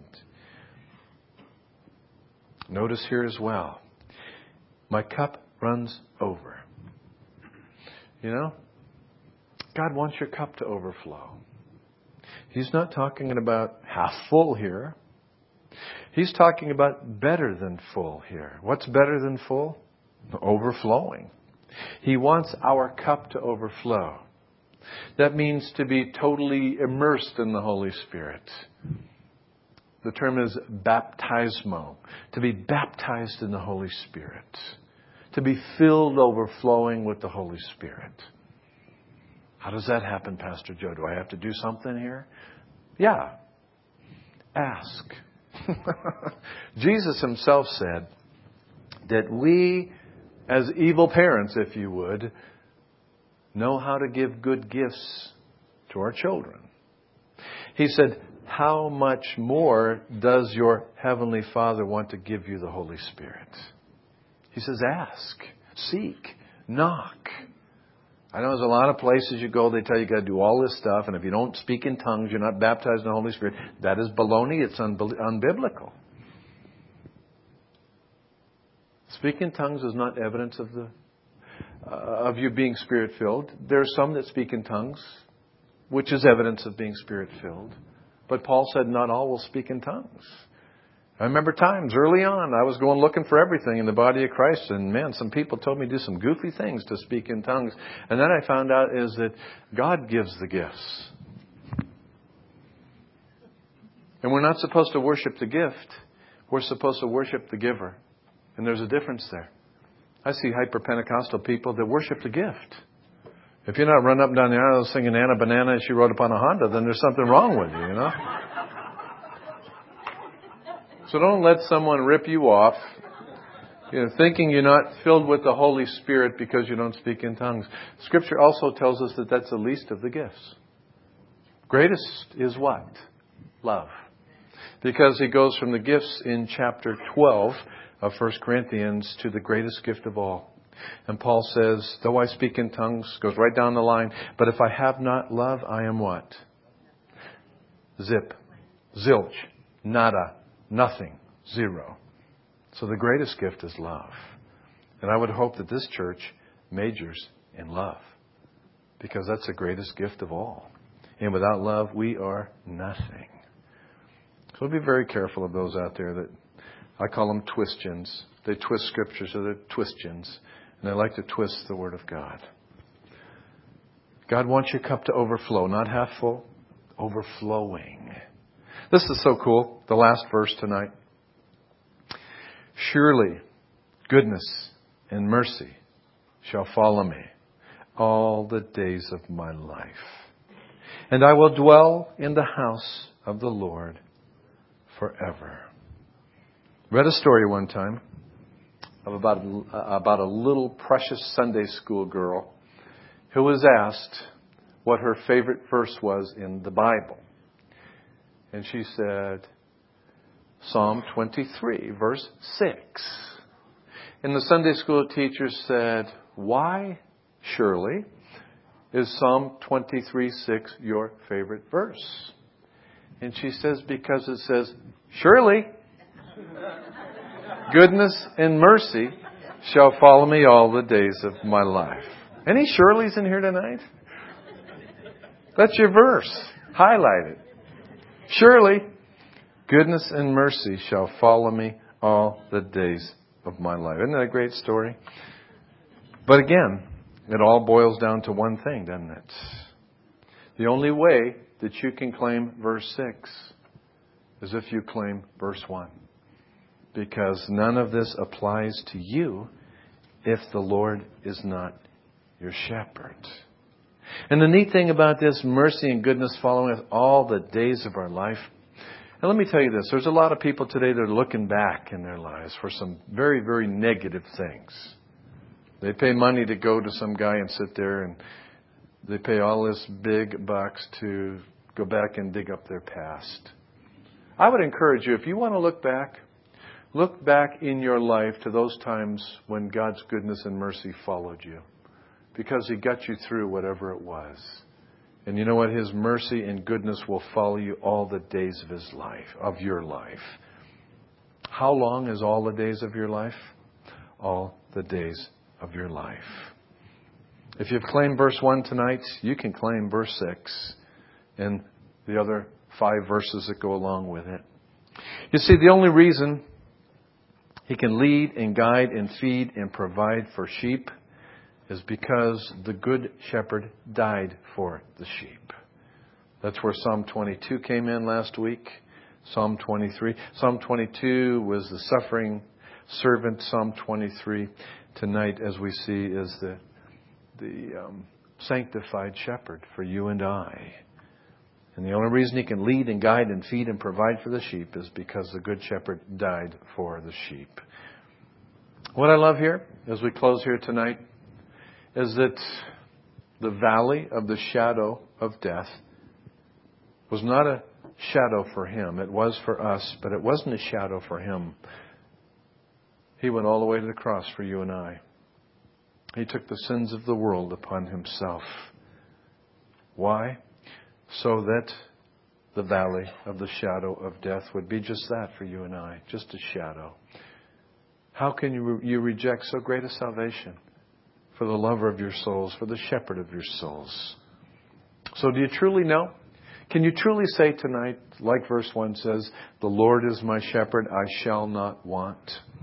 Notice here as well, my cup runs over. You know, God wants your cup to overflow. He's not talking about half full here. He's talking about better than full here. What's better than full? Overflowing. He wants our cup to overflow. That means to be totally immersed in the Holy Spirit. The term is baptismo. To be baptized in the Holy Spirit. To be filled overflowing with the Holy Spirit. How does that happen, Pastor Joe? Do I have to do something here? Yeah. Ask. Jesus himself said that we, as evil parents, if you would, know how to give good gifts to our children. He said, how much more does your Heavenly Father want to give you the Holy Spirit? He says, ask, seek, knock. I know there's a lot of places you go, they tell you you got to do all this stuff, and if you don't speak in tongues, you're not baptized in the Holy Spirit. That is baloney. It's un- unbiblical. Speaking in tongues is not evidence of the uh, of you being Spirit-filled. There are some that speak in tongues, which is evidence of being Spirit-filled. But Paul said not all will speak in tongues. I remember times early on, I was going looking for everything in the body of Christ. And man, some people told me to do some goofy things to speak in tongues. And then I found out is that God gives the gifts. And we're not supposed to worship the gift. We're supposed to worship the giver. And there's a difference there. I see hyper-Pentecostal people that worship the gift. If you're not running up and down the aisle singing Anna Banana as she rode upon a Honda, then there's something wrong with you, you know? So don't let someone rip you off, you know, thinking you're not filled with the Holy Spirit because you don't speak in tongues. Scripture also tells us that that's the least of the gifts. Greatest is what? Love. Because he goes from the gifts in chapter twelve of First Corinthians to the greatest gift of all. And Paul says, though I speak in tongues, goes right down the line, but if I have not love, I am what? Zip. Zilch. Nada. Nothing. Zero. So the greatest gift is love. And I would hope that this church majors in love. Because that's the greatest gift of all. And without love, we are nothing. So be very careful of those out there that I call them twistians. They twist Scripture, so they're twistians. And they like to twist the Word of God. God wants your cup to overflow, not half full, overflowing. This is so cool. The last verse tonight. Surely goodness and mercy shall follow me all the days of my life. And I will dwell in the house of the Lord forever. Read a story one time of about, about a little precious Sunday school girl who was asked what her favorite verse was in the Bible. And she said, Psalm twenty-three, verse six. And the Sunday school teacher said, why, surely, is Psalm twenty-three, six your favorite verse? And she says, because it says, surely, goodness and mercy shall follow me all the days of my life. Any Shirleys in here tonight? That's your verse. Highlight it. Surely, goodness and mercy shall follow me all the days of my life. Isn't that a great story? But again, it all boils down to one thing, doesn't it? The only way that you can claim verse six is if you claim verse one. Because none of this applies to you if the Lord is not your shepherd. And the neat thing about this, mercy and goodness following us all the days of our life. And let me tell you this, there's a lot of people today that are looking back in their lives for some very, very negative things. They pay money to go to some guy and sit there, and they pay all this big bucks to go back and dig up their past. I would encourage you, if you want to look back, look back in your life to those times when God's goodness and mercy followed you. Because He got you through whatever it was. And you know what? His mercy and goodness will follow you all the days of His life, of your life. How long is all the days of your life? All the days of your life. If you've claimed verse one tonight, you can claim verse six and the other five verses that go along with it. You see, the only reason He can lead and guide and feed and provide for sheep is because the Good Shepherd died for the sheep. That's where Psalm twenty-two came in last week. Psalm twenty-three. Psalm twenty-two was the suffering servant. Psalm twenty-three tonight, as we see, is the, the um, sanctified shepherd for you and I. And the only reason He can lead and guide and feed and provide for the sheep is because the Good Shepherd died for the sheep. What I love here, as we close here tonight, is that the valley of the shadow of death was not a shadow for Him. It was for us, but it wasn't a shadow for Him. He went all the way to the cross for you and I. He took the sins of the world upon Himself. Why? So that the valley of the shadow of death would be just that for you and I, just a shadow. How can you, you reject so great a salvation? For the lover of your souls, for the shepherd of your souls. So do you truly know? Can you truly say tonight, like verse one says, the Lord is my shepherd, I shall not want?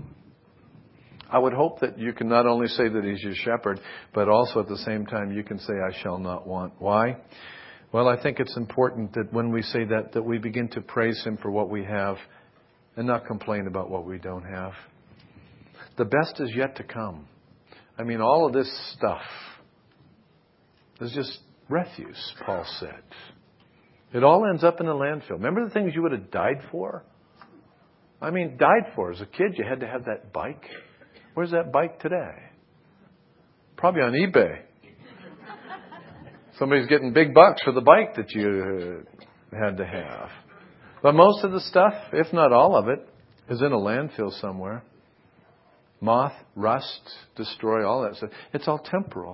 I would hope that you can not only say that He's your shepherd, but also at the same time you can say, I shall not want. Why? Well, I think it's important that when we say that, that we begin to praise Him for what we have and not complain about what we don't have. The best is yet to come. I mean, all of this stuff is just refuse, Paul said. It all ends up in a landfill. Remember the things you would have died for? I mean, died for. As a kid, you had to have that bike. Where's that bike today? Probably on eBay. Somebody's getting big bucks for the bike that you had to have. But most of the stuff, if not all of it, is in a landfill somewhere. Moth, rust, destroy, all that stuff. It's all temporal.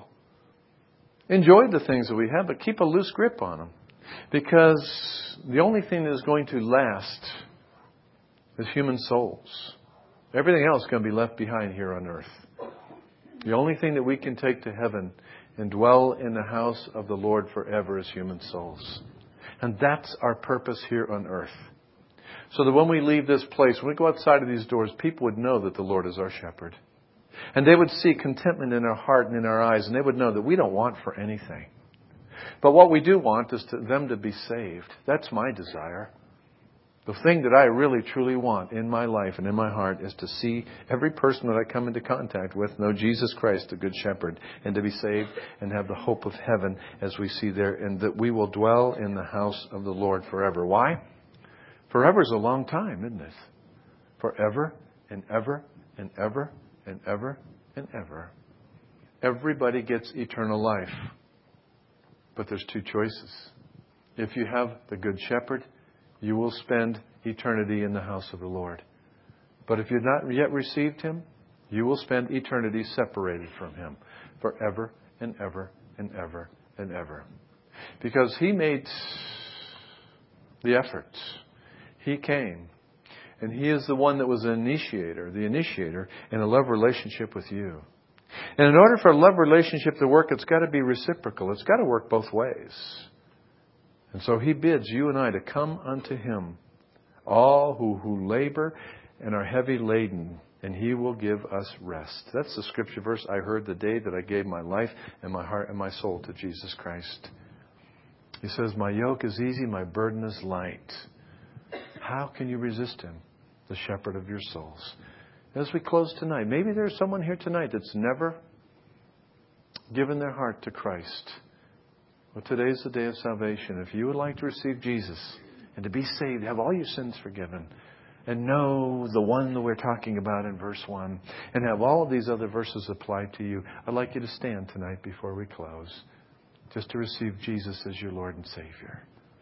Enjoy the things that we have, but keep a loose grip on them. Because the only thing that is going to last is human souls. Everything else is going to be left behind here on earth. The only thing that we can take to heaven and dwell in the house of the Lord forever is human souls. And that's our purpose here on earth. So that when we leave this place, when we go outside of these doors, people would know that the Lord is our shepherd. And they would see contentment in our heart and in our eyes, and they would know that we don't want for anything. But what we do want is to them to be saved. That's my desire. The thing that I really, truly want in my life and in my heart is to see every person that I come into contact with know Jesus Christ, the Good Shepherd, and to be saved and have the hope of heaven as we see there, and that we will dwell in the house of the Lord forever. Why? Forever is a long time, isn't it? Forever and ever and ever and ever and ever. Everybody gets eternal life. But there's two choices. If you have the Good Shepherd, you will spend eternity in the house of the Lord. But if you've not yet received Him, you will spend eternity separated from Him forever and ever and ever and ever. Because He made the effort. He came. And He is the one that was the initiator, the initiator in a love relationship with you. And in order for a love relationship to work, it's got to be reciprocal. It's got to work both ways. And so He bids you and I to come unto Him, all who, who labor and are heavy laden, and He will give us rest. That's the scripture verse I heard the day that I gave my life and my heart and my soul to Jesus Christ. He says, my yoke is easy, my burden is light. How can you resist Him, the shepherd of your souls? As we close tonight, maybe there's someone here tonight that's never given their heart to Christ. Well, today's the day of salvation. If you would like to receive Jesus and to be saved, have all your sins forgiven, and know the one that we're talking about in verse one, and have all of these other verses applied to you, I'd like you to stand tonight before we close, just to receive Jesus as your Lord and Savior.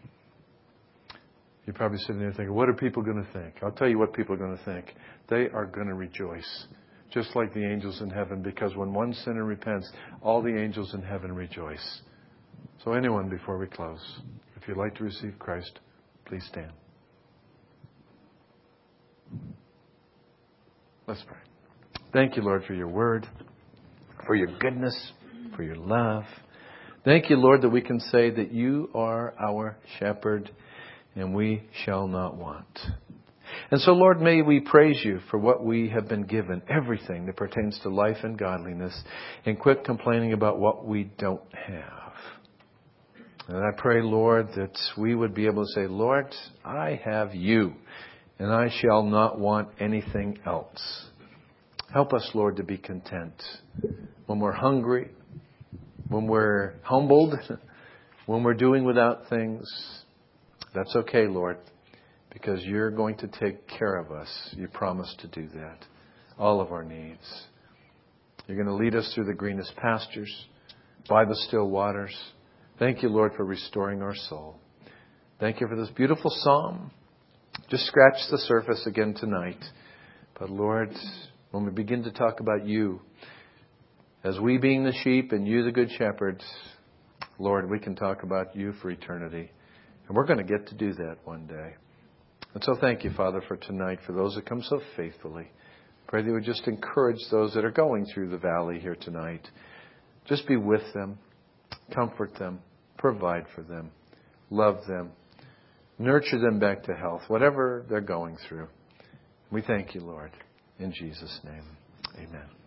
You're probably sitting there thinking, what are people going to think? I'll tell you what people are going to think. They are going to rejoice, just like the angels in heaven, because when one sinner repents, all the angels in heaven rejoice. So anyone, before we close, if you'd like to receive Christ, please stand. Let's pray. Thank you, Lord, for your word, for your goodness, for your love. Thank you, Lord, that we can say that you are our shepherd, and we shall not want. And so, Lord, may we praise you for what we have been given, everything that pertains to life and godliness, and quit complaining about what we don't have. And I pray, Lord, that we would be able to say, Lord, I have you, and I shall not want anything else. Help us, Lord, to be content when we're hungry, when we're humbled, when we're doing without things. That's okay, Lord, because you're going to take care of us. You promised to do that. All of our needs. You're going to lead us through the greenest pastures, by the still waters. Thank you, Lord, for restoring our soul. Thank you for this beautiful psalm. Just scratch the surface again tonight. But Lord, when we begin to talk about you, as we being the sheep and you the good shepherds, Lord, we can talk about you for eternity. And we're going to get to do that one day. And so thank you, Father, for tonight, for those that come so faithfully. Pray that you would just encourage those that are going through the valley here tonight. Just be with them, comfort them, provide for them, love them, nurture them back to health, whatever they're going through. We thank you, Lord, in Jesus' name. Amen.